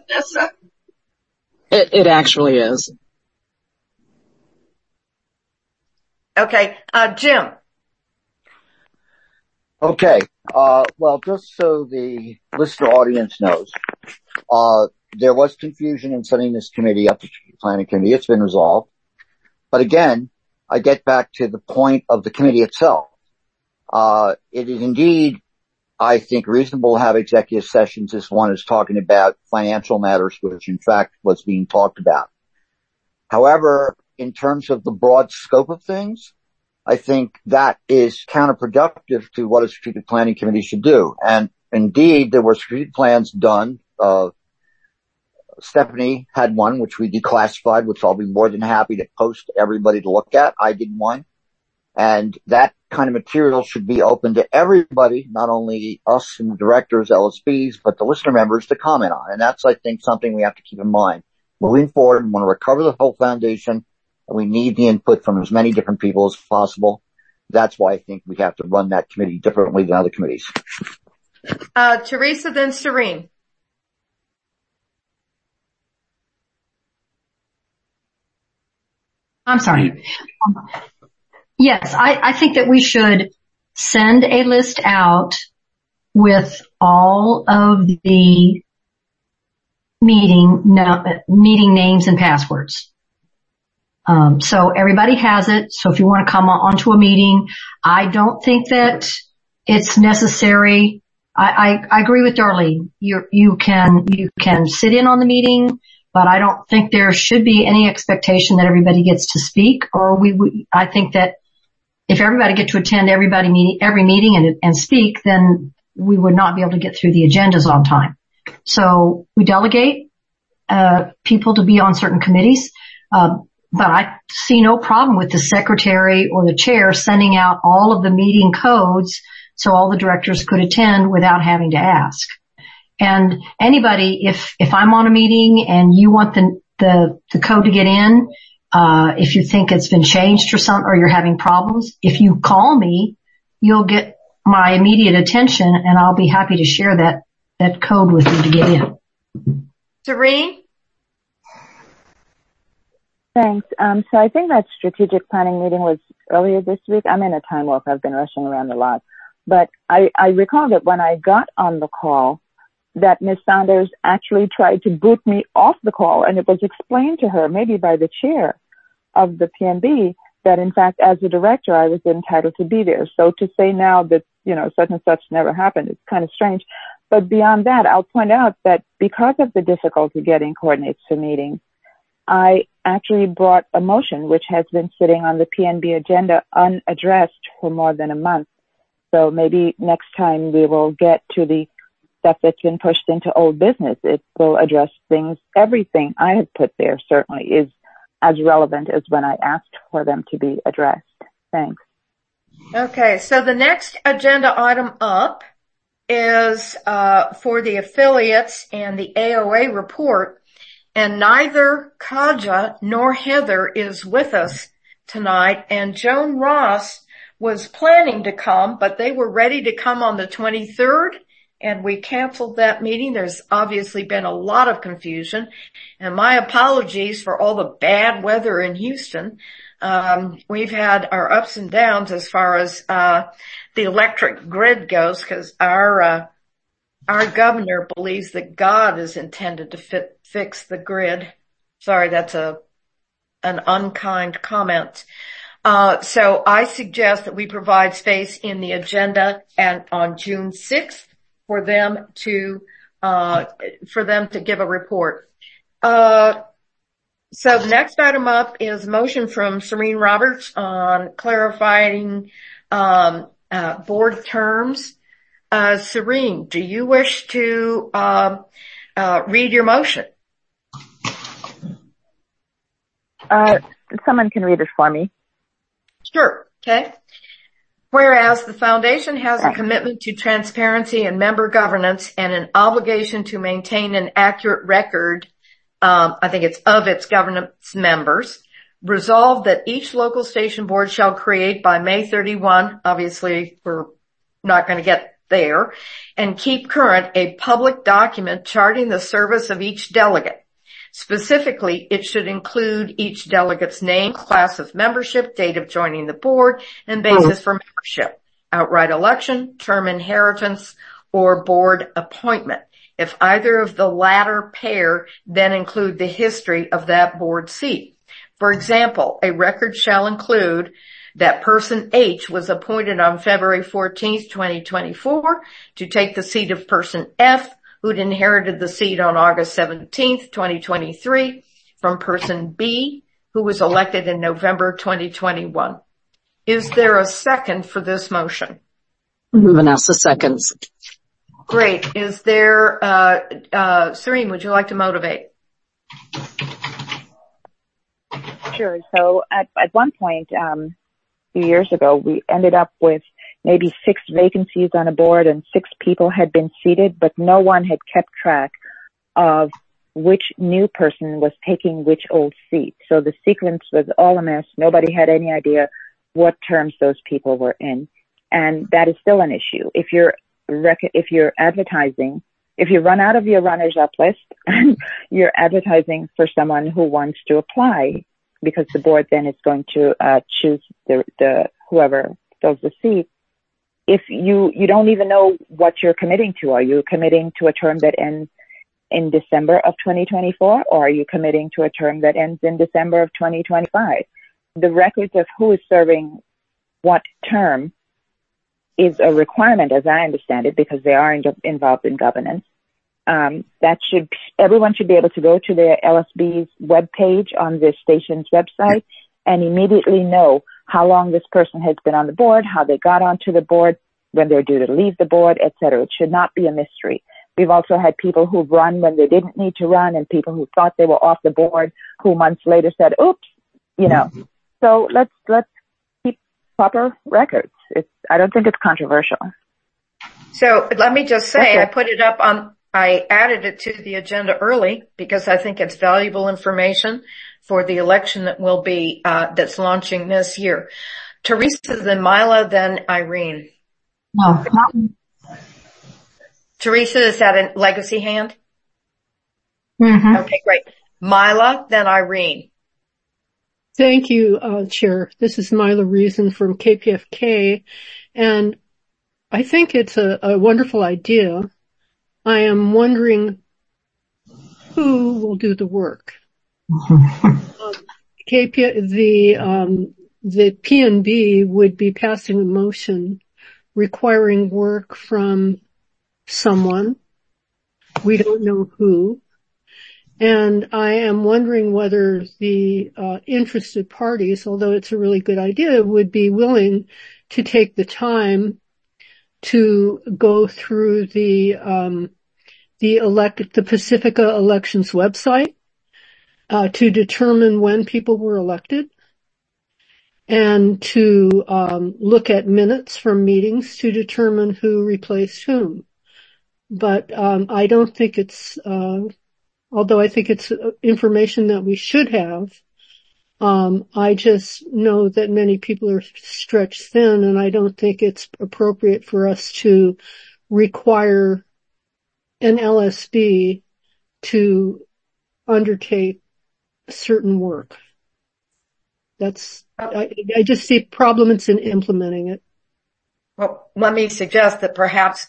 It actually is. Okay, Jim. Okay. Well, just so the listener audience knows, there was confusion in setting this committee up, the planning committee. It's been resolved. But again, I get back to the point of the committee itself. It is indeed, I think, reasonable to have executive sessions as one is talking about financial matters, which in fact was being talked about. However, in terms of the broad scope of things, I think that is counterproductive to what a strategic planning committee should do. And indeed, there were strategic plans done. Stephanie had one, which we declassified, which I'll be more than happy to post to everybody to look at. I did one. And that kind of material should be open to everybody, not only us and the directors, LSPs, but the listener members to comment on. And that's, I think, something we have to keep in mind. Moving forward, we want to recover the whole foundation, and we need the input from as many different people as possible. That's why I think we have to run that committee differently than other committees. Teresa, then Serene. I'm sorry. Yes, I think that we should send a list out with all of the meeting names and passwords. So everybody has it. So if you want to come onto a meeting, I don't think that it's necessary. I agree with Darlene. You can sit in on the meeting, but I don't think there should be any expectation that everybody gets to speak. I think that if everybody get to attend every meeting and speak, then we would not be able to get through the agendas on time. So we delegate people to be on certain committees. But I see no problem with the secretary or the chair sending out all of the meeting codes so all the directors could attend without having to ask. And anybody, if I'm on a meeting and you want the code to get in, if you think it's been changed or you're having problems, if you call me, you'll get my immediate attention and I'll be happy to share that code with you to get in. Serene? Thanks. So I think that strategic planning meeting was earlier this week. I'm in a time warp. I've been rushing around a lot. But I recall that when I got on the call, that Ms. Saunders actually tried to boot me off the call, and it was explained to her, maybe by the chair of the PNB, that in fact, as a director, I was entitled to be there. So to say now that, such and such never happened, it's kind of strange. But beyond that, I'll point out that because of the difficulty getting coordinates for meetings, I actually brought a motion which has been sitting on the PNB agenda unaddressed for more than a month. So maybe next time we will get to the stuff that's been pushed into old business. It will address things. Everything I have put there certainly is as relevant as when I asked for them to be addressed. Thanks. Okay, so the next agenda item up is for the affiliates and the AOA report, and neither Kaja nor Heather is with us tonight, and Joan Ross was planning to come, but they were ready to come on the 23rd, and we canceled that meeting. There's obviously been a lot of confusion, and my apologies for all the bad weather in Houston. We've had our ups and downs as far as the electric grid goes, because our governor believes that God is intended to fix the grid. Sorry, that's an unkind comment. So I suggest that we provide space in the agenda and on June 6th for them to give a report. So the next item up is motion from Serene Roberts on clarifying, board terms. Serene, do you wish to, read your motion? Someone can read it for me. Sure. Okay. Whereas the foundation has a commitment to transparency and member governance and an obligation to maintain an accurate record, I think it's of its governance members, resolved that each local station board shall create by May 31, obviously we're not going to get there, and keep current a public document charting the service of each delegate. Specifically, it should include each delegate's name, class of membership, date of joining the board, and basis for membership, outright election, term inheritance, or board appointment. If either of the latter pair, then include the history of that board seat. For example, a record shall include that person H was appointed on February 14th, 2024 to take the seat of person F, who'd inherited the seat on August 17th, 2023 from person B, who was elected in November 2021. Is there a second for this motion? Vanessa seconds. Great. Is there, Serene, would you like to motivate? Sure. So at one point, a few years ago, we ended up with maybe 6 vacancies on a board and 6 people had been seated, but no one had kept track of which new person was taking which old seat. So the sequence was all a mess. Nobody had any idea what terms those people were in. And that is still an issue. If you're advertising, if you run out of your runners-up list and you're advertising for someone who wants to apply, because the board then is going to choose the whoever fills the seat, if you don't even know what you're committing to. Are you committing to a term that ends in December of 2024, or are you committing to a term that ends in December of 2025? The records of who is serving what term is a requirement, as I understand it, because they are involved in governance. Everyone should be able to go to their LSB's webpage on the station's website and immediately know how long this person has been on the board, how they got onto the board, when they're due to leave the board, etc. It should not be a mystery. We've also had people who've run when they didn't need to run, and people who thought they were off the board who months later said, oops, So let's keep proper records. I don't think it's controversial. So let me just say, I added it to the agenda early because I think it's valuable information for the election that will be, that's launching this year. Teresa, then Mila, then Irene. No. Teresa, is that a legacy hand? Mm-hmm. Okay, great. Mila, then Irene. Thank you, Chair. This is Mila Reason from KPFK, and I think it's a wonderful idea. I am wondering who will do the work. The PNB would be passing a motion requiring work from someone. We don't know who. And I am wondering whether the interested parties, although it's a really good idea, would be willing to take the time to go through the the Pacifica Elections website, to determine when people were elected, and to look at minutes from meetings to determine who replaced whom. But I don't think it's, although I think it's information that we should have, I just know that many people are stretched thin, and I don't think it's appropriate for us to require an LSB to undertake certain work. I just see problems in implementing it. Well, let me suggest that perhaps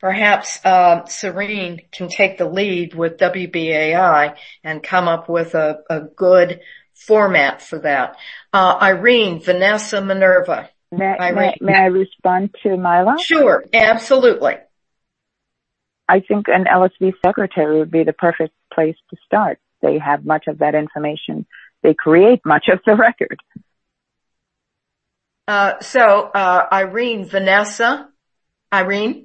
Serene can take the lead with WBAI and come up with a good format for that. Irene, Vanessa, Minerva. May I respond to Myla? Sure, absolutely. I think an LSB secretary would be the perfect place to start. They have much of that information. They create much of the record. Irene, Vanessa. Irene?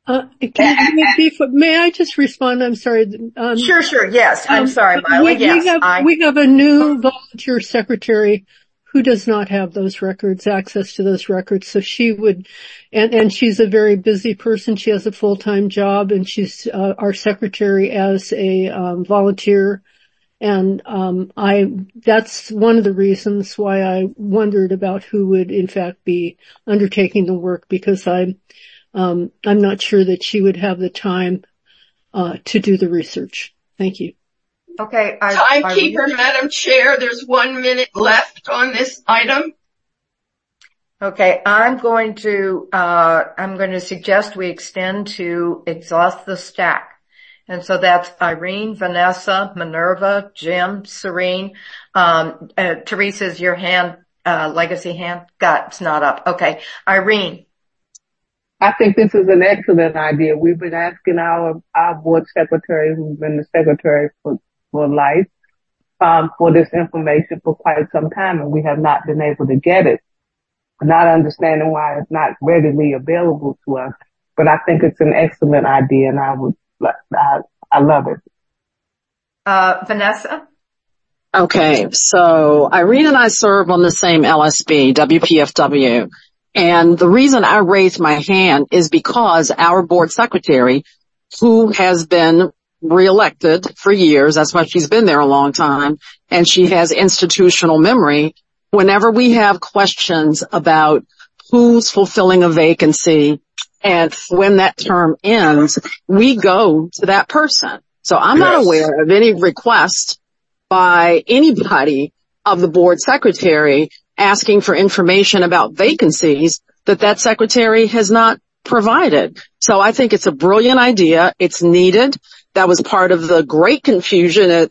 May I just respond? I'm sorry. Sure. Yes. I'm sorry, Myla. We have a new volunteer secretary who does not have those records, access to those records. So she would, and she's a very busy person. She has a full-time job, and she's our secretary as a volunteer. And that's one of the reasons why I wondered about who would in fact be undertaking the work, because I'm not sure that she would have the time to do the research. Thank you. Okay. Timekeeper, Madam Chair, there's 1 minute left on this item. Okay, I'm going to suggest we extend to exhaust the stack. And so that's Irene, Vanessa, Minerva, Jim, Serene. Teresa's your hand, legacy hand? It's not up. Okay. Irene. I think this is an excellent idea. We've been asking our board secretary, who's been the secretary for life, for this information for quite some time, and we have not been able to get it. Not understanding why it's not readily available to us, but I think it's an excellent idea, and I love it. Vanessa? Okay, so Irene and I serve on the same LSB, WPFW. And the reason I raised my hand is because our board secretary, who has been reelected for years, that's why she's been there a long time, and she has institutional memory, whenever we have questions about who's fulfilling a vacancy and when that term ends, we go to that person. So I'm not aware of any request by anybody of the board secretary asking for information about vacancies that secretary has not provided. So I think it's a brilliant idea. It's needed. That was part of the great confusion at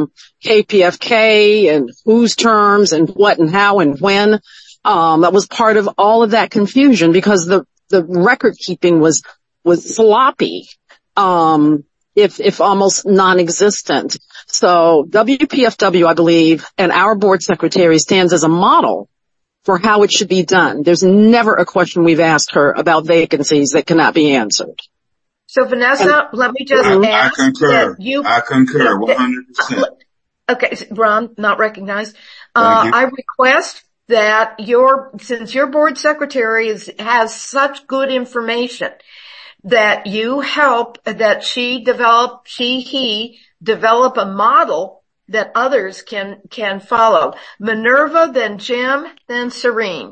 KPFK and whose terms and what and how and when. That was part of all of that confusion because the record keeping was sloppy, if almost non-existent. So WPFW, I believe, and our board secretary stands as a model for how it should be done. There's never a question we've asked her about vacancies that cannot be answered. So Vanessa, let me just ask. I concur 100%. Okay, Ron, not recognized. I request that since your board secretary has such good information, that you help, that he develop a model that others can follow. Minerva, then Jim, then Serene.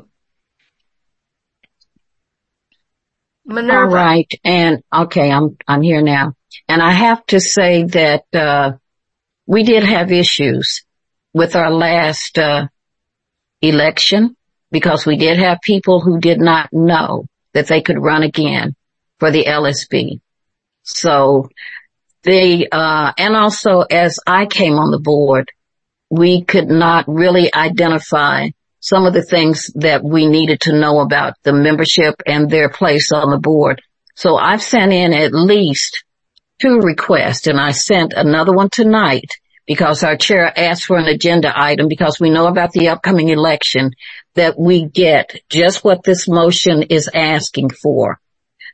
Minerva. All right. And okay, I'm here now. And I have to say that, we did have issues with our last, election because we did have people who did not know that they could run again for the LSB. So and also as I came on the board, we could not really identify some of the things that we needed to know about the membership and their place on the board. So I've sent in at least 2 requests, and I sent another one tonight because our chair asked for an agenda item because we know about the upcoming election, that we get just what this motion is asking for.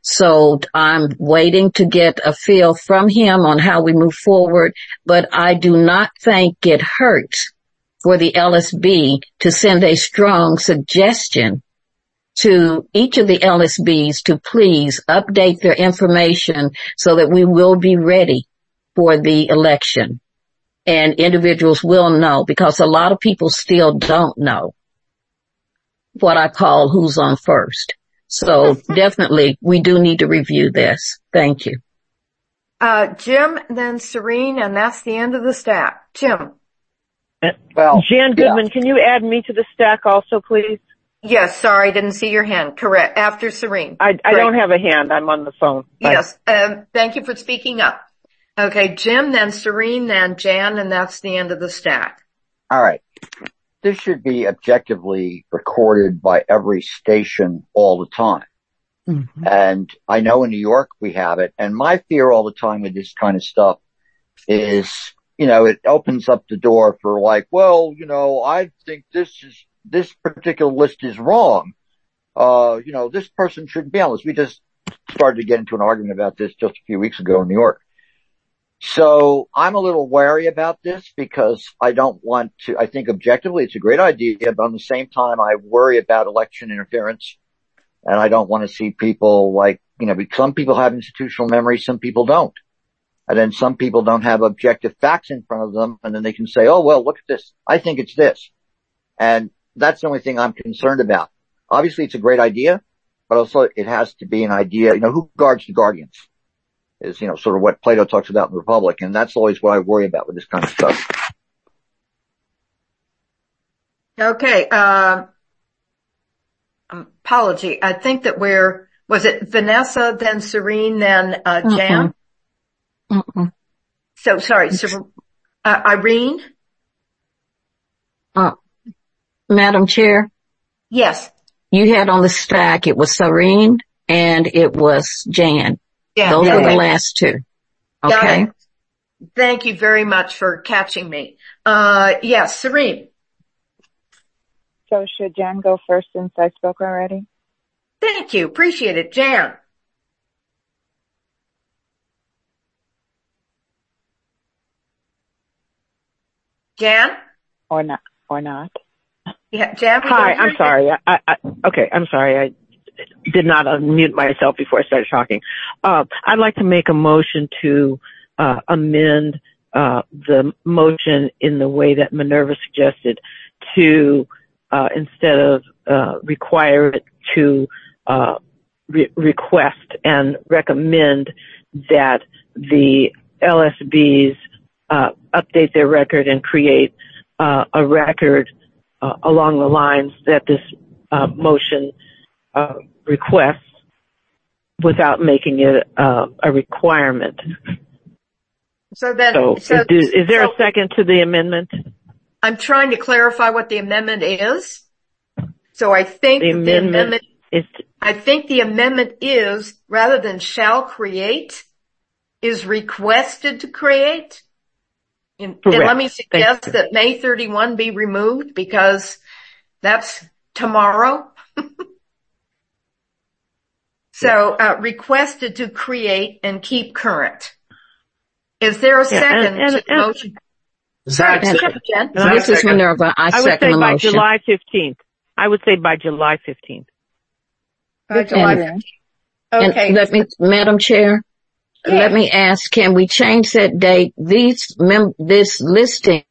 So I'm waiting to get a feel from him on how we move forward, but I do not think it hurts for the LSB to send a strong suggestion to each of the LSBs to please update their information so that we will be ready for the election. And individuals will know, because a lot of people still don't know what I call who's on first. So definitely we do need to review this. Thank you. Jim, then Serene, and that's the end of the stack. Jim. Well, Jan Goodman, Can you add me to the stack also, please? Yes, sorry, didn't see your hand. Correct. After Serene. I don't have a hand. I'm on the phone. Yes. Thank you for speaking up. Okay, Jim, then Serene, then Jan, and that's the end of the stack. All right. This should be objectively recorded by every station all the time. Mm-hmm. And I know in New York we have it. And my fear all the time with this kind of stuff is, it opens up the door for like, well, I think this particular list is wrong. This person shouldn't be on this. We just started to get into an argument about this just a few weeks ago in New York. So I'm a little wary about this because I don't want to, I think objectively it's a great idea, but on the same time I worry about election interference, and I don't want to see people some people have institutional memory, some people don't. And then some people don't have objective facts in front of them, and then they can say, oh, well, look at this. I think it's this. And that's the only thing I'm concerned about. Obviously it's a great idea, but also it has to be an idea, who guards the guardians is, sort of what Plato talks about in the Republic. And that's always what I worry about with this kind of stuff. Okay. Apology. I think that was it Vanessa, then Serene, then, Jan? So sorry, Irene? Madam Chair? Yes. You had on the stack, it was Serene and it was Jan. Yeah. Those were the last two. Okay. Thank you very much for catching me. Yes, Serene. So should Jan go first since I spoke already? Thank you. Appreciate it. Jan. Jan? Or not. Yeah, Jan. Hi, I'm sorry. I'm sorry. I did not unmute myself before I started talking. I'd like to make a motion to amend the motion in the way that Minerva suggested to instead of require it to request and recommend that the LSBs update their record and create a record along the lines that this motion requests without making it a requirement. So then, is there a second to the amendment? I'm trying to clarify what the amendment is. So I think the amendment is, rather than shall create, is requested to create. And let me suggest that May 31 be removed because that's tomorrow. So, requested to create and keep current. Is there a second to the motion? This is Minerva. I second the motion. July 15th. I would say by July 15th. By July 15th. Okay. Madam Chair, let me ask, can we change that date? This listing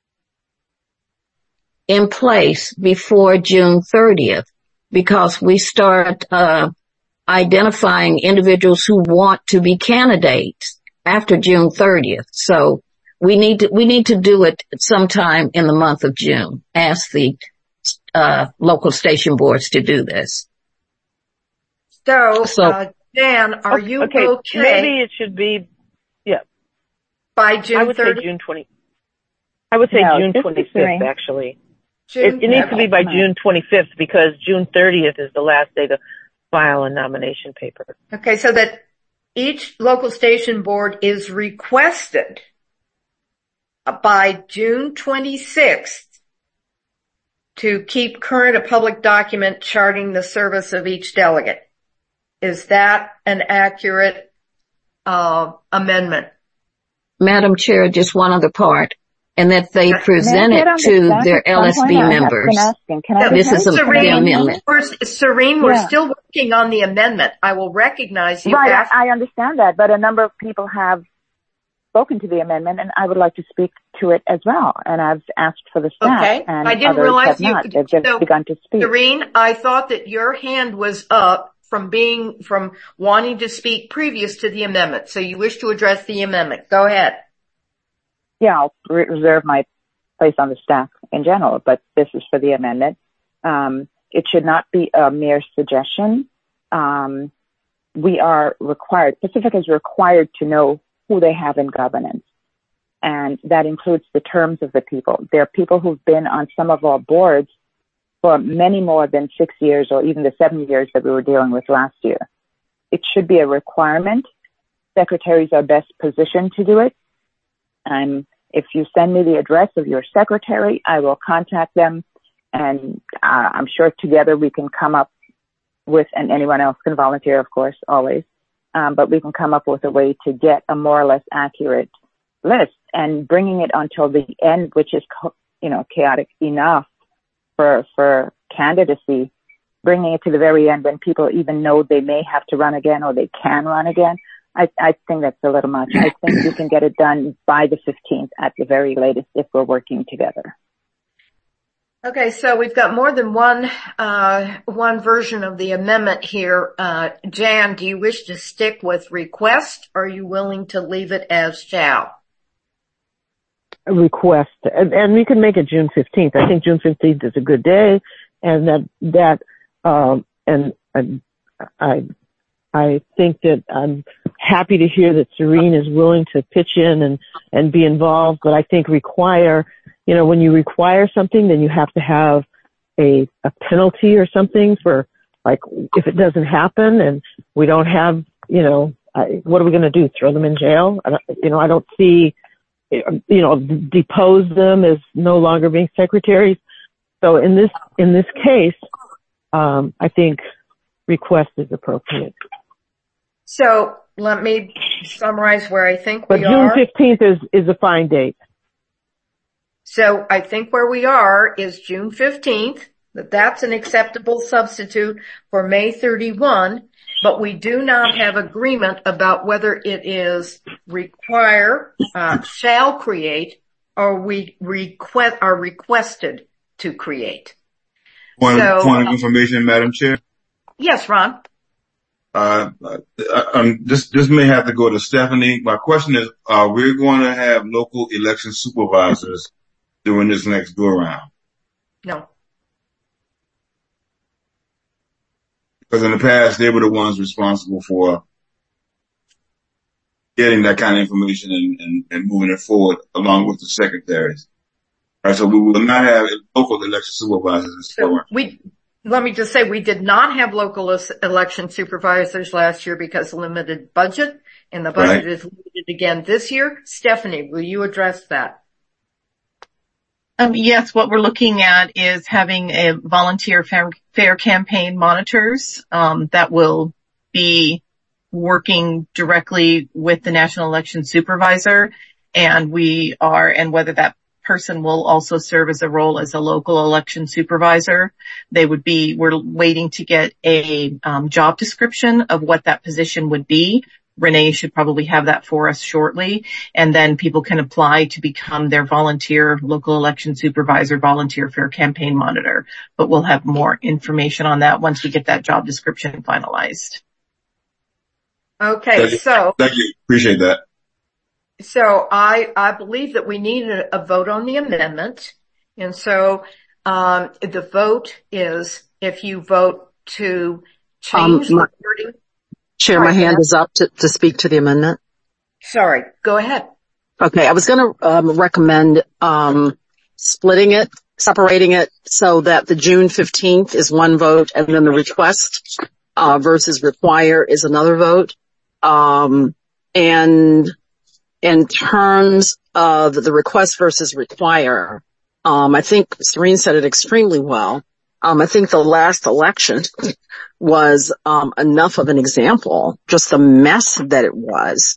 in place before June 30th, because we start, identifying individuals who want to be candidates after June 30th. So we need to do it sometime in the month of June. Ask the local station boards to do this. So Dan, are you okay? Maybe it should be, by June 30th? I would say June 20. I would say June 25th, actually. It needs to be by June 25th because June 30th is the last day to file a nomination paper. Okay, so that each local station board is requested by June 26th to keep current a public document charting the service of each delegate. Is that an accurate amendment? Madam Chair, just one other part, and that they present it to their LSB members. This is the amendment. Serene, we're still working on the amendment. I will recognize you. Right, I understand that, but a number of people have spoken to the amendment, and I would like to speak to it as well. And I've asked for the staff, and I didn't realize you could. They've just begun to speak. Serene, I thought that your hand was up from wanting to speak previous to the amendment. So you wish to address the amendment. Go ahead. Yeah, I'll reserve my place on the staff in general, but this is for the amendment. It should not be a mere suggestion. We are required, Pacific is required to know who they have in governance. And that includes the terms of the people. There are people who've been on some of our boards for many more than 6 years or even the 7 years that we were dealing with last year. It should be a requirement. Secretaries are best positioned to do it. If you send me the address of your secretary, I will contact them, and I'm sure together we can come up with, and anyone else can volunteer, of course, always, but we can come up with a way to get a more or less accurate list, and bringing it until the end, which is, chaotic enough for candidacy, bringing it to the very end when people even know they may have to run again or they can run again. I think that's a little much. I think we can get it done by the 15th at the very latest if we're working together. Okay, so we've got more than one version of the amendment here. Jan, do you wish to stick with request, or are you willing to leave it as shall? A request, and we can make it June 15th. I think June 15th is a good day, and I think that I'm happy to hear that Serene is willing to pitch in and be involved, but I think when you require something, then you have to have a penalty or something for, like, if it doesn't happen and we don't have, what are we going to do? Throw them in jail? I don't see, depose them as no longer being secretaries. So in this case, I think request is appropriate. So let me summarize where I think we are. But June 15th is a fine date. So I think where we are is June 15th, that's an acceptable substitute for May 31, but we do not have agreement about whether it is shall create, or we are requested to create. Point of information, Madam Chair? Yes, Ron. This may have to go to Stephanie. My question is, are we going to have local election supervisors during this next go around? No. Because in the past, they were the ones responsible for getting that kind of information and moving it forward along with the secretaries. All right, so we will not have local election supervisors this summer. Let me just say, we did not have local election supervisors last year because of limited budget, and the budget is limited again this year. Stephanie, will you address that? Yes, what we're looking at is having a volunteer fair campaign monitors that will be working directly with the National Election Supervisor, and whether that person will also serve as a role as a local election supervisor. We're waiting to get a job description of what that position would be. Renee should probably have that for us shortly, and then people can apply to become their volunteer local election supervisor, volunteer fair campaign monitor. But we'll have more information on that once we get that job description finalized. Okay, thank you. Appreciate that. So I believe that we need a vote on the amendment. And so, the vote is if you vote to change the wording. Chair, my hand is up to speak to the amendment. Sorry, go ahead. Okay, I was going to recommend separating it so that the June 15th is one vote and then the request versus require is another vote. And in terms of the request versus require, I think Serene said it extremely well. I think the last election was enough of an example, just the mess that it was.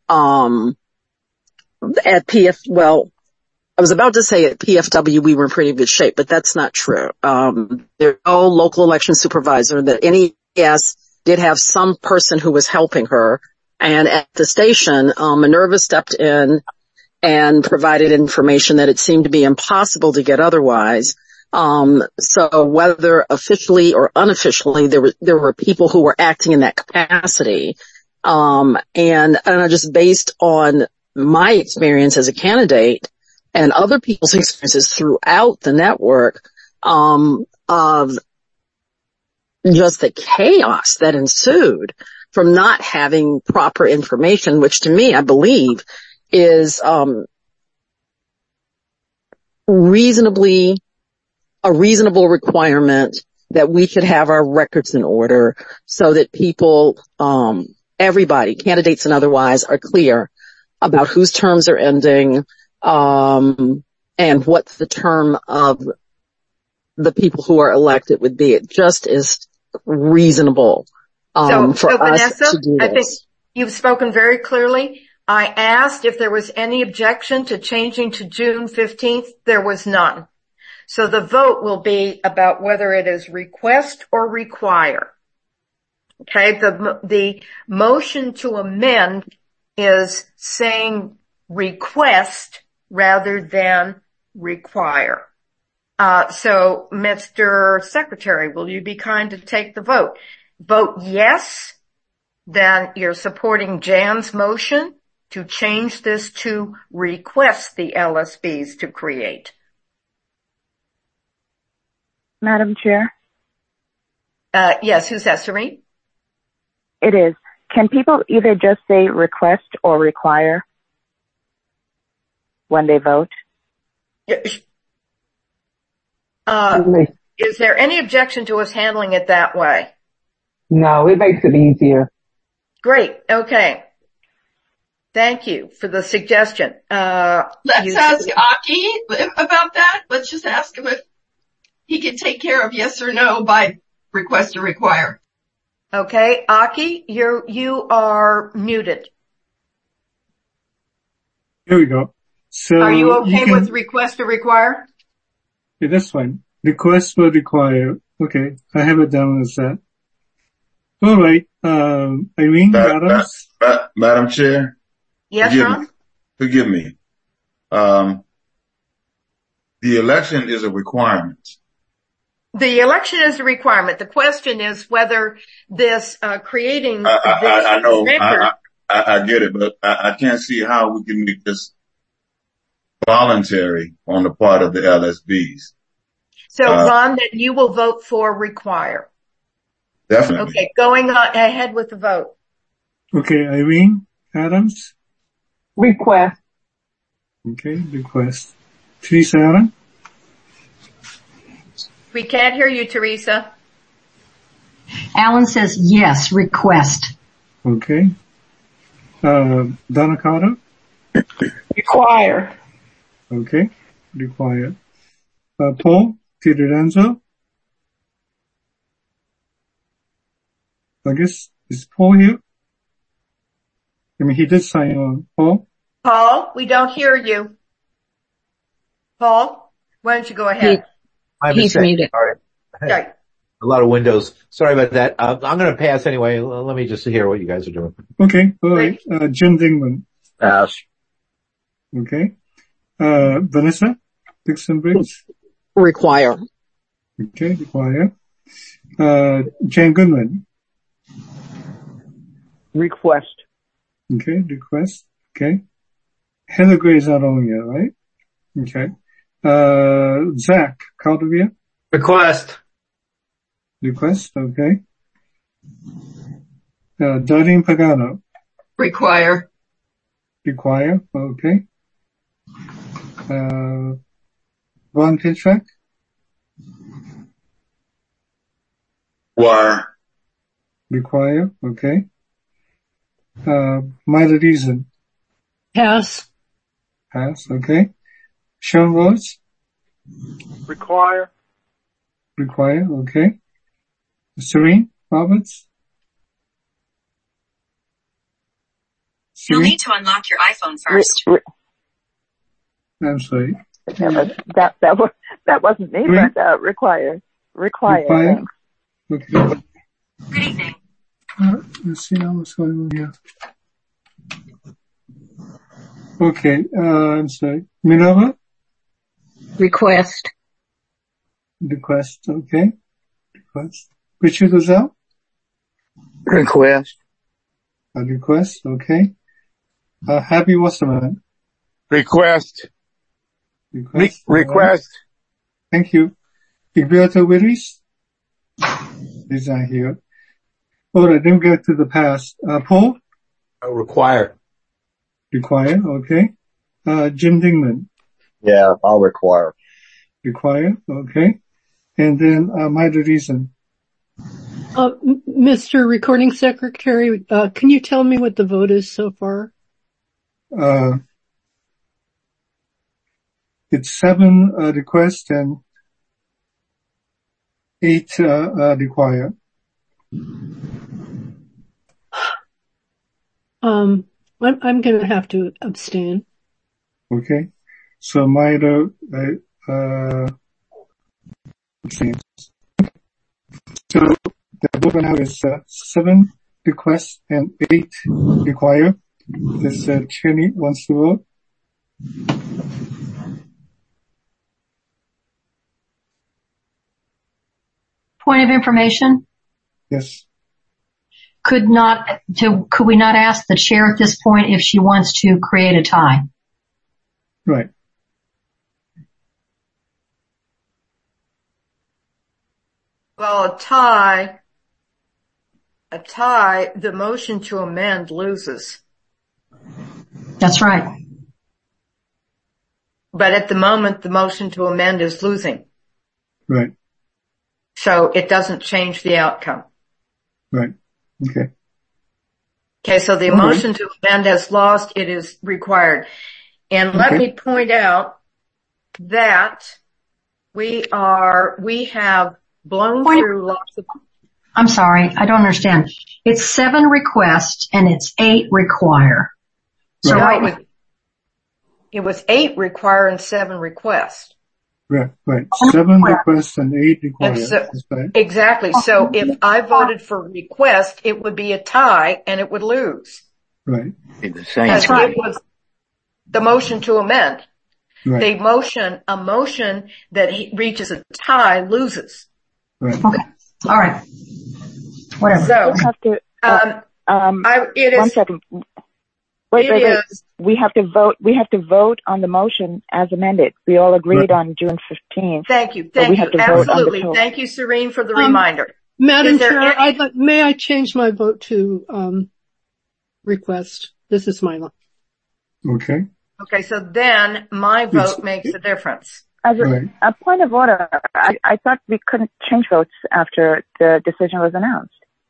At I was about to say at PFW we were in pretty good shape, but that's not true. There's no local election supervisor. The NES did have some person who was helping her, and at the station, Minerva stepped in and provided information that it seemed to be impossible to get otherwise. So whether officially or unofficially, there were people who were acting in that capacity. And just based on my experience as a candidate and other people's experiences throughout the network, of just the chaos that ensued from not having proper information, which to me, I believe is, a reasonable requirement that we should have our records in order so that people, everybody, candidates and otherwise, are clear about whose terms are ending, and what the term of the people who are elected would be. It just is reasonable, for Vanessa, us to do this. I think you've spoken very clearly. I asked if there was any objection to changing to June 15th. There was none. So the vote will be about whether it is request or require. Okay, the motion to amend is saying request rather than require. So Mr. Secretary, will you be kind to take the vote? Vote yes, then you're supporting Jan's motion to change this to request the LSBs to create. Madam Chair? Yes, who's that, Serene? It is. Can people either just say request or require when they vote? Is there any objection to us handling it that way? No, it makes it easier. Great. Okay. Thank you for the suggestion. Let's ask Aki about that. Let's just ask him if he can take care of yes or no by request or require. Okay. Aki, you are muted. Here we go. So are you okay with request or require? Yeah, that's fine. Request or require. Okay. I have it down as that. All right. Irene, Adams. Madam Chair. Yes, Ron? Forgive me. The election is a requirement. The election is a requirement. The question is whether this creating this I know. record. I get it, but I can't see how we can make this voluntary on the part of the LSBs. So, Ron, then you will vote for require. Definitely. Okay, going on ahead with the vote. Okay, Irene, Adams. Request. Okay, request. Teresa Allen. We can't hear you, Teresa. Alan says yes, request. Okay. Donna Carter. Require. Okay, require. Paul DiLorenzo. I guess, is Paul here? I mean, he did sign on. Paul, we don't hear you. Paul, why don't you go ahead? He's muted. All right. Okay. A lot of windows. Sorry about that. I'm going to pass anyway. Let me just hear what you guys are doing. Okay. All right. Jim Dingman. Pass. Okay. Vanessa Dixon Briggs. Require. Okay. Require. Jan Goodman. Request. Okay. Request. Okay. Heather Gray's not on yet, right? Okay. Zach Caldovia. Request. Request. Okay. Darlene Pagano. Require. Require. Okay. Ron Pitchak. Require. Okay. Myla Reason. Pass. Pass. Okay. Sean Rhodes. Require. Require, okay. Serene Roberts? You'll need to unlock your iPhone first. I'm sorry. That wasn't me, but require. Require. Okay. Good evening. Let's see what's going on here. Okay, I'm sorry. Minerva? Request. Request, okay. Request. Richard Ozell? Request. A request, okay. Happy Wasserman? Request. Request. Thank you. Gilberto Willis? He's not here. All right, then we go to the past. Paul? Require. Require, okay. Jim Dingman? Yeah, I'll require. Require, okay. And then, Maida Reason? Mr. Recording Secretary, can you tell me what the vote is so far? It's 7 request and 8 require. I'm going to have to abstain. Okay. So Maida, abstains. So the vote now is 7 requests and 8 require. This Cheney wants to vote. Point of information? Yes. Could we not ask the chair at this point if she wants to create a tie? Right. Well, a tie, the motion to amend loses. That's right. But at the moment, the motion to amend is losing. Right. So it doesn't change the outcome. Right. Okay. Okay, so the motion to amend has lost. It is required. And let me point out that we have blown through lots of... I'm sorry, I don't understand. It's 7 requests and it's 8 require. So it was 8 require and 7 request. Right. 7 requests and 8 require. Exactly. So if I voted for request, it would be a tie and it would lose. Right. That's right. It was the motion to amend. Right. A motion that reaches a tie loses. Right. Okay. All right. Whatever. So, one second. Wait. We have to vote on the motion as amended. We all agreed on June 15th. Thank you. Absolutely. Thank you, Serene, for the reminder. Madam Chair, may I change my vote to request? This is Mila. Okay. Okay, so then my vote makes a difference. As a point of order, I thought we couldn't change votes after the decision was announced.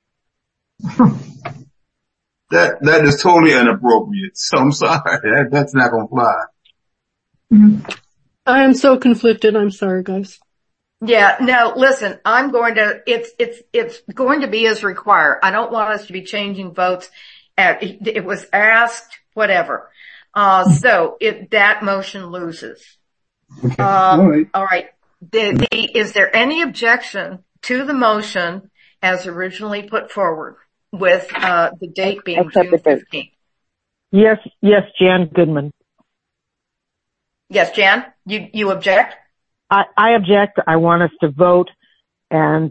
That is totally inappropriate. So I'm sorry. That's not going to fly. Mm-hmm. I am so conflicted. I'm sorry, guys. Yeah. Now, listen. It's going to be as required. I don't want us to be changing votes. It was asked, whatever. So that motion loses. Okay. All right. Is there any objection to the motion as originally put forward? With the date being June 15th. Yes, Jan Goodman. Yes, Jan, you object? I object. I want us to vote, and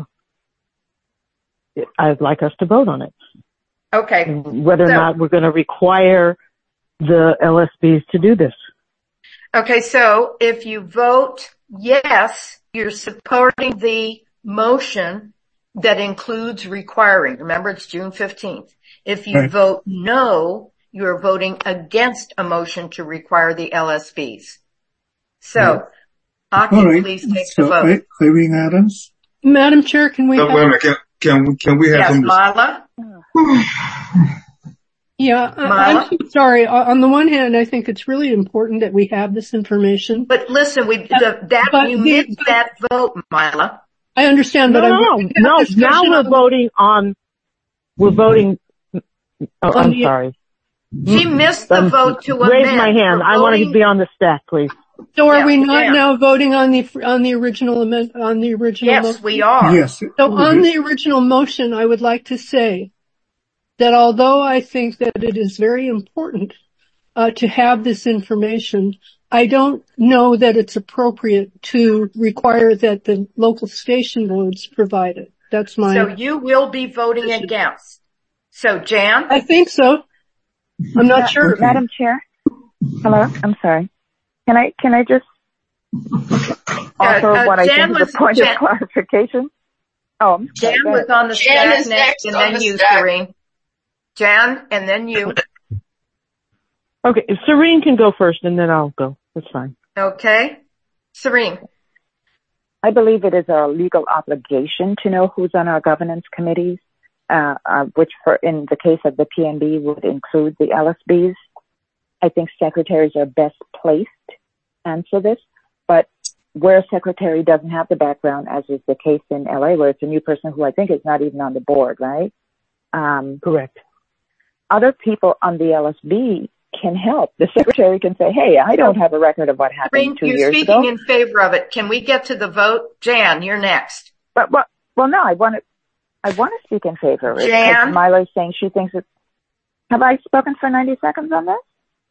I'd like us to vote on it. Okay. Whether or not we're going to require the LSBs to do this. Okay, so if you vote yes, you're supporting the motion that includes requiring. Remember, it's June 15th. If you vote no, you're voting against a motion to require the LSBs. So, Aki, please take the vote. Irene Adams? Madam Chair, can we wait a minute. Can we have some... Yes, Mila? Yeah, I'm sorry. On the one hand, I think it's really important that we have this information. But listen, you missed that vote, Mila. I understand, but no. Now we're voting. I'm sorry. She missed the vote to amend. Raise my hand. I want to be on the stack, please. So are we not now voting on the original amendment, on the original motion? Yes, we are. Yes. So on the original motion, I would like to say that although I think that it is very important to have this information, I don't know that it's appropriate to require that the local station boards provide it. That's my... So you will be voting against. So Jan? I think so. I'm not sure. Okay. Madam Chair? Hello? I'm sorry. Can I just offer what I think is a point of clarification? Oh, Jan was on the stack next, and then you, Serene. Jan, and then you. Okay, Serene can go first, and then I'll go. That's fine. Okay. Serene. I believe it is a legal obligation to know who's on our governance committees, which in the case of the PNB would include the LSBs. I think secretaries are best placed to answer this, but where a secretary doesn't have the background, as is the case in LA, where it's a new person who I think is not even on the board, right? Correct. Other people on the LSB can help. The secretary can say, hey, I don't have a record of what happened 2 years ago. You're speaking in favor of it. Can we get to the vote? Jan, you're next. Well, no, I want to speak in favor of it. Jan? Milo's saying she thinks it's... Have I spoken for 90 seconds on this?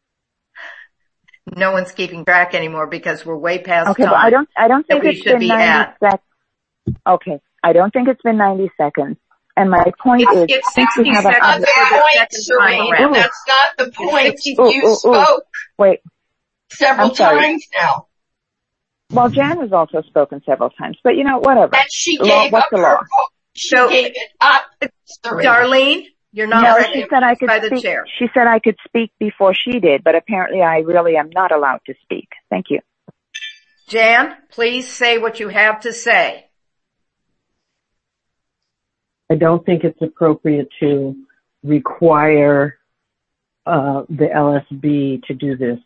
No one's keeping track anymore because we're way past okay, time. But I don't think it's been 90 seconds. Okay, I don't think it's been 90 seconds. And my point is, it's 60 seconds for the second time around. That's not the point. You spoke several times now. Well, Jan has also spoken several times, but whatever. And she gave up her vote. She gave it up. Darlene, you're not recognized by the chair. She said I could speak before she did, but apparently I really am not allowed to speak. Thank you. Jan, please say what you have to say. I don't think it's appropriate to require the LSB to do this.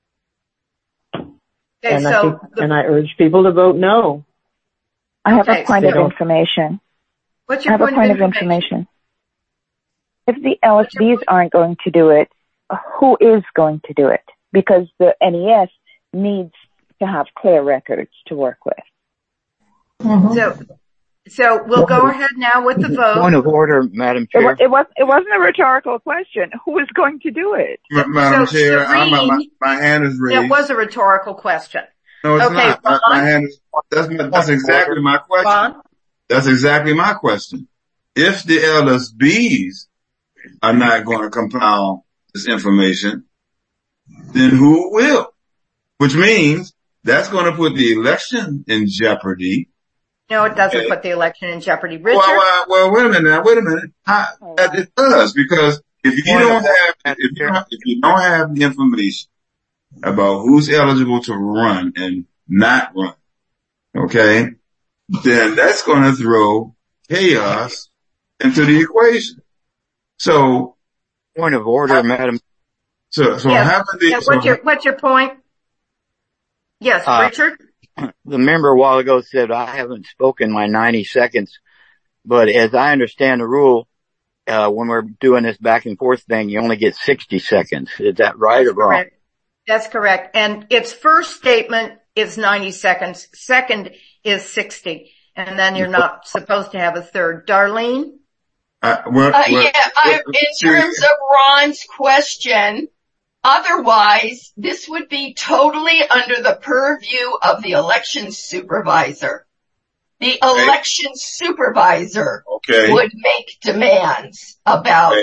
Okay, and I urge people to vote no. I have a point of information. What's your point of information? If the LSBs aren't going to do it, who is going to do it? Because the NES needs to have clear records to work with. Mm-hmm. So we'll go ahead now with the vote. Point of order, Madam Chair. It wasn't a rhetorical question. Who is going to do it? Madam Chair, my hand is raised. It was a rhetorical question. No, it's not. My hand is, that's exactly my question. Ron? That's exactly my question. If the LSBs are not going to compile this information, then who will? Which means that's going to put the election in jeopardy. No, it doesn't put the election in jeopardy. Richard? Well, wait a minute. It does, because if you don't have the information about who's eligible to run and not run, okay, then that's going to throw chaos into the equation. So, point of order, Madam. What's your point? Yes, Richard? The member a while ago said I haven't spoken my 90 seconds, but as I understand the rule, when we're doing this back and forth thing, you only get 60 seconds. Is that right or wrong? That's correct. And its first statement is 90 seconds. Second is 60. And then you're not supposed to have a third. Darlene? In terms of Ron's question, otherwise, this would be totally under the purview of the election supervisor. The election supervisor would make demands about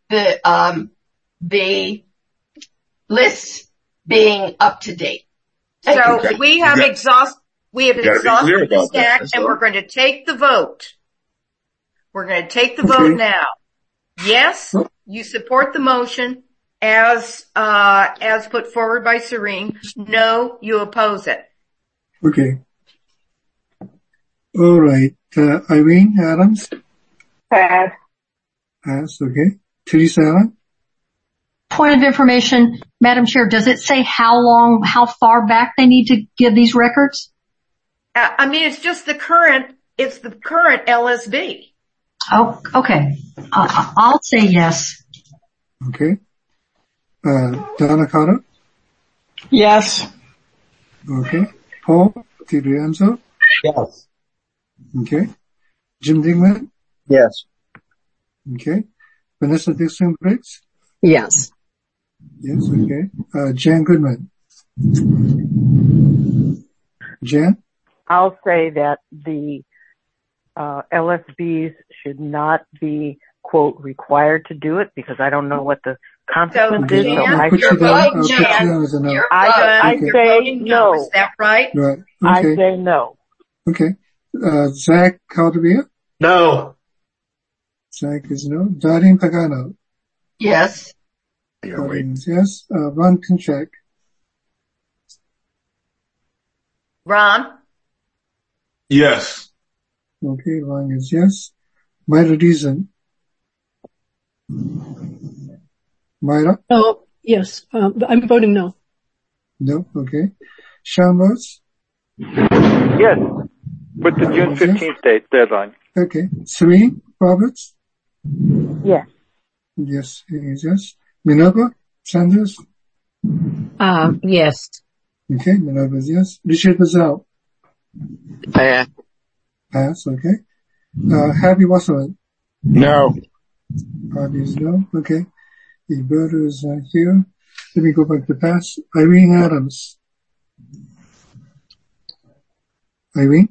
the lists being up to date. So we have exhausted the stack, and we're going to take the vote. We're going to take the vote now. Yes, you support the motion as put forward by Serene. No, you oppose it. Okay. All right. Irene Adams? Pass. Pass, okay. Teresa? Point of information, Madam Chair, does it say how far back they need to give these records? I mean, it's just the current It's the current LSB. Oh, okay. I'll say yes. Okay. Donna Carter? Yes. Okay. Paul DiLorenzo? Yes. Okay. Jim Dingman? Yes. Okay. Vanessa Dixon Briggs? Yes. Yes, okay. Jan Goodman? Jan? I'll say that the LSBs should not be, quote, required to do it because I don't know what the consequence is. So I'll put you down as a no. I say no. Is that right? Right. Okay. I say no. Okay. Zach Caldevilla? No. Zach is no. Darlene Pagano? Yes. Darlene is yes. Ron Pinchak? Ron? Yes. Okay, Ron is yes. Myra Deason? Myra? Oh, yes. I'm voting no. No, okay. Sean Rhodes? Yes, with the June 15th date deadline. Okay. Serene Roberts? Yes. Yes, it is yes. Minerva Sanders? Yes. Okay, Minerva is yes. Richard Bazell? Pass, okay. Harvey Wasserman? No. Harvey is no, okay. Alberto is here. Let me go back to pass. Irene Adams? Irene?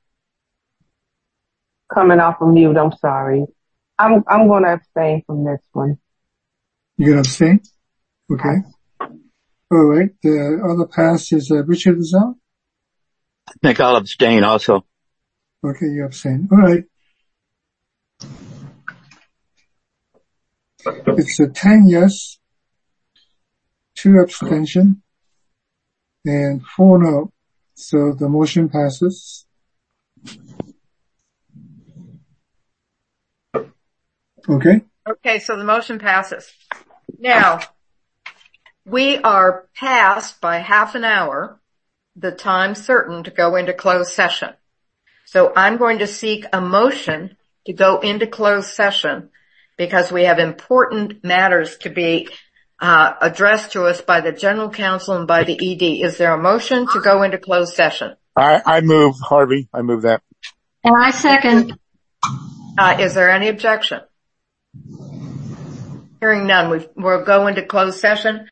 Coming off of mute, I'm sorry. I'm going to abstain from this one. You're going to abstain? Okay. All right. The other pass is Richard Bazell? I think I'll abstain also. Okay, you abstain. All right. It's a 10 yes, 2 abstention, and 4 no. So the motion passes. Okay. Okay, so the motion passes. Now, we are past by half an hour the time certain to go into closed session. So I'm going to seek a motion to go into closed session because we have important matters to be addressed to us by the General Counsel and by the ED. Is there a motion to go into closed session? I move, Harvey. I move that. And I second. Is there any objection? Hearing none, we'll go into closed session.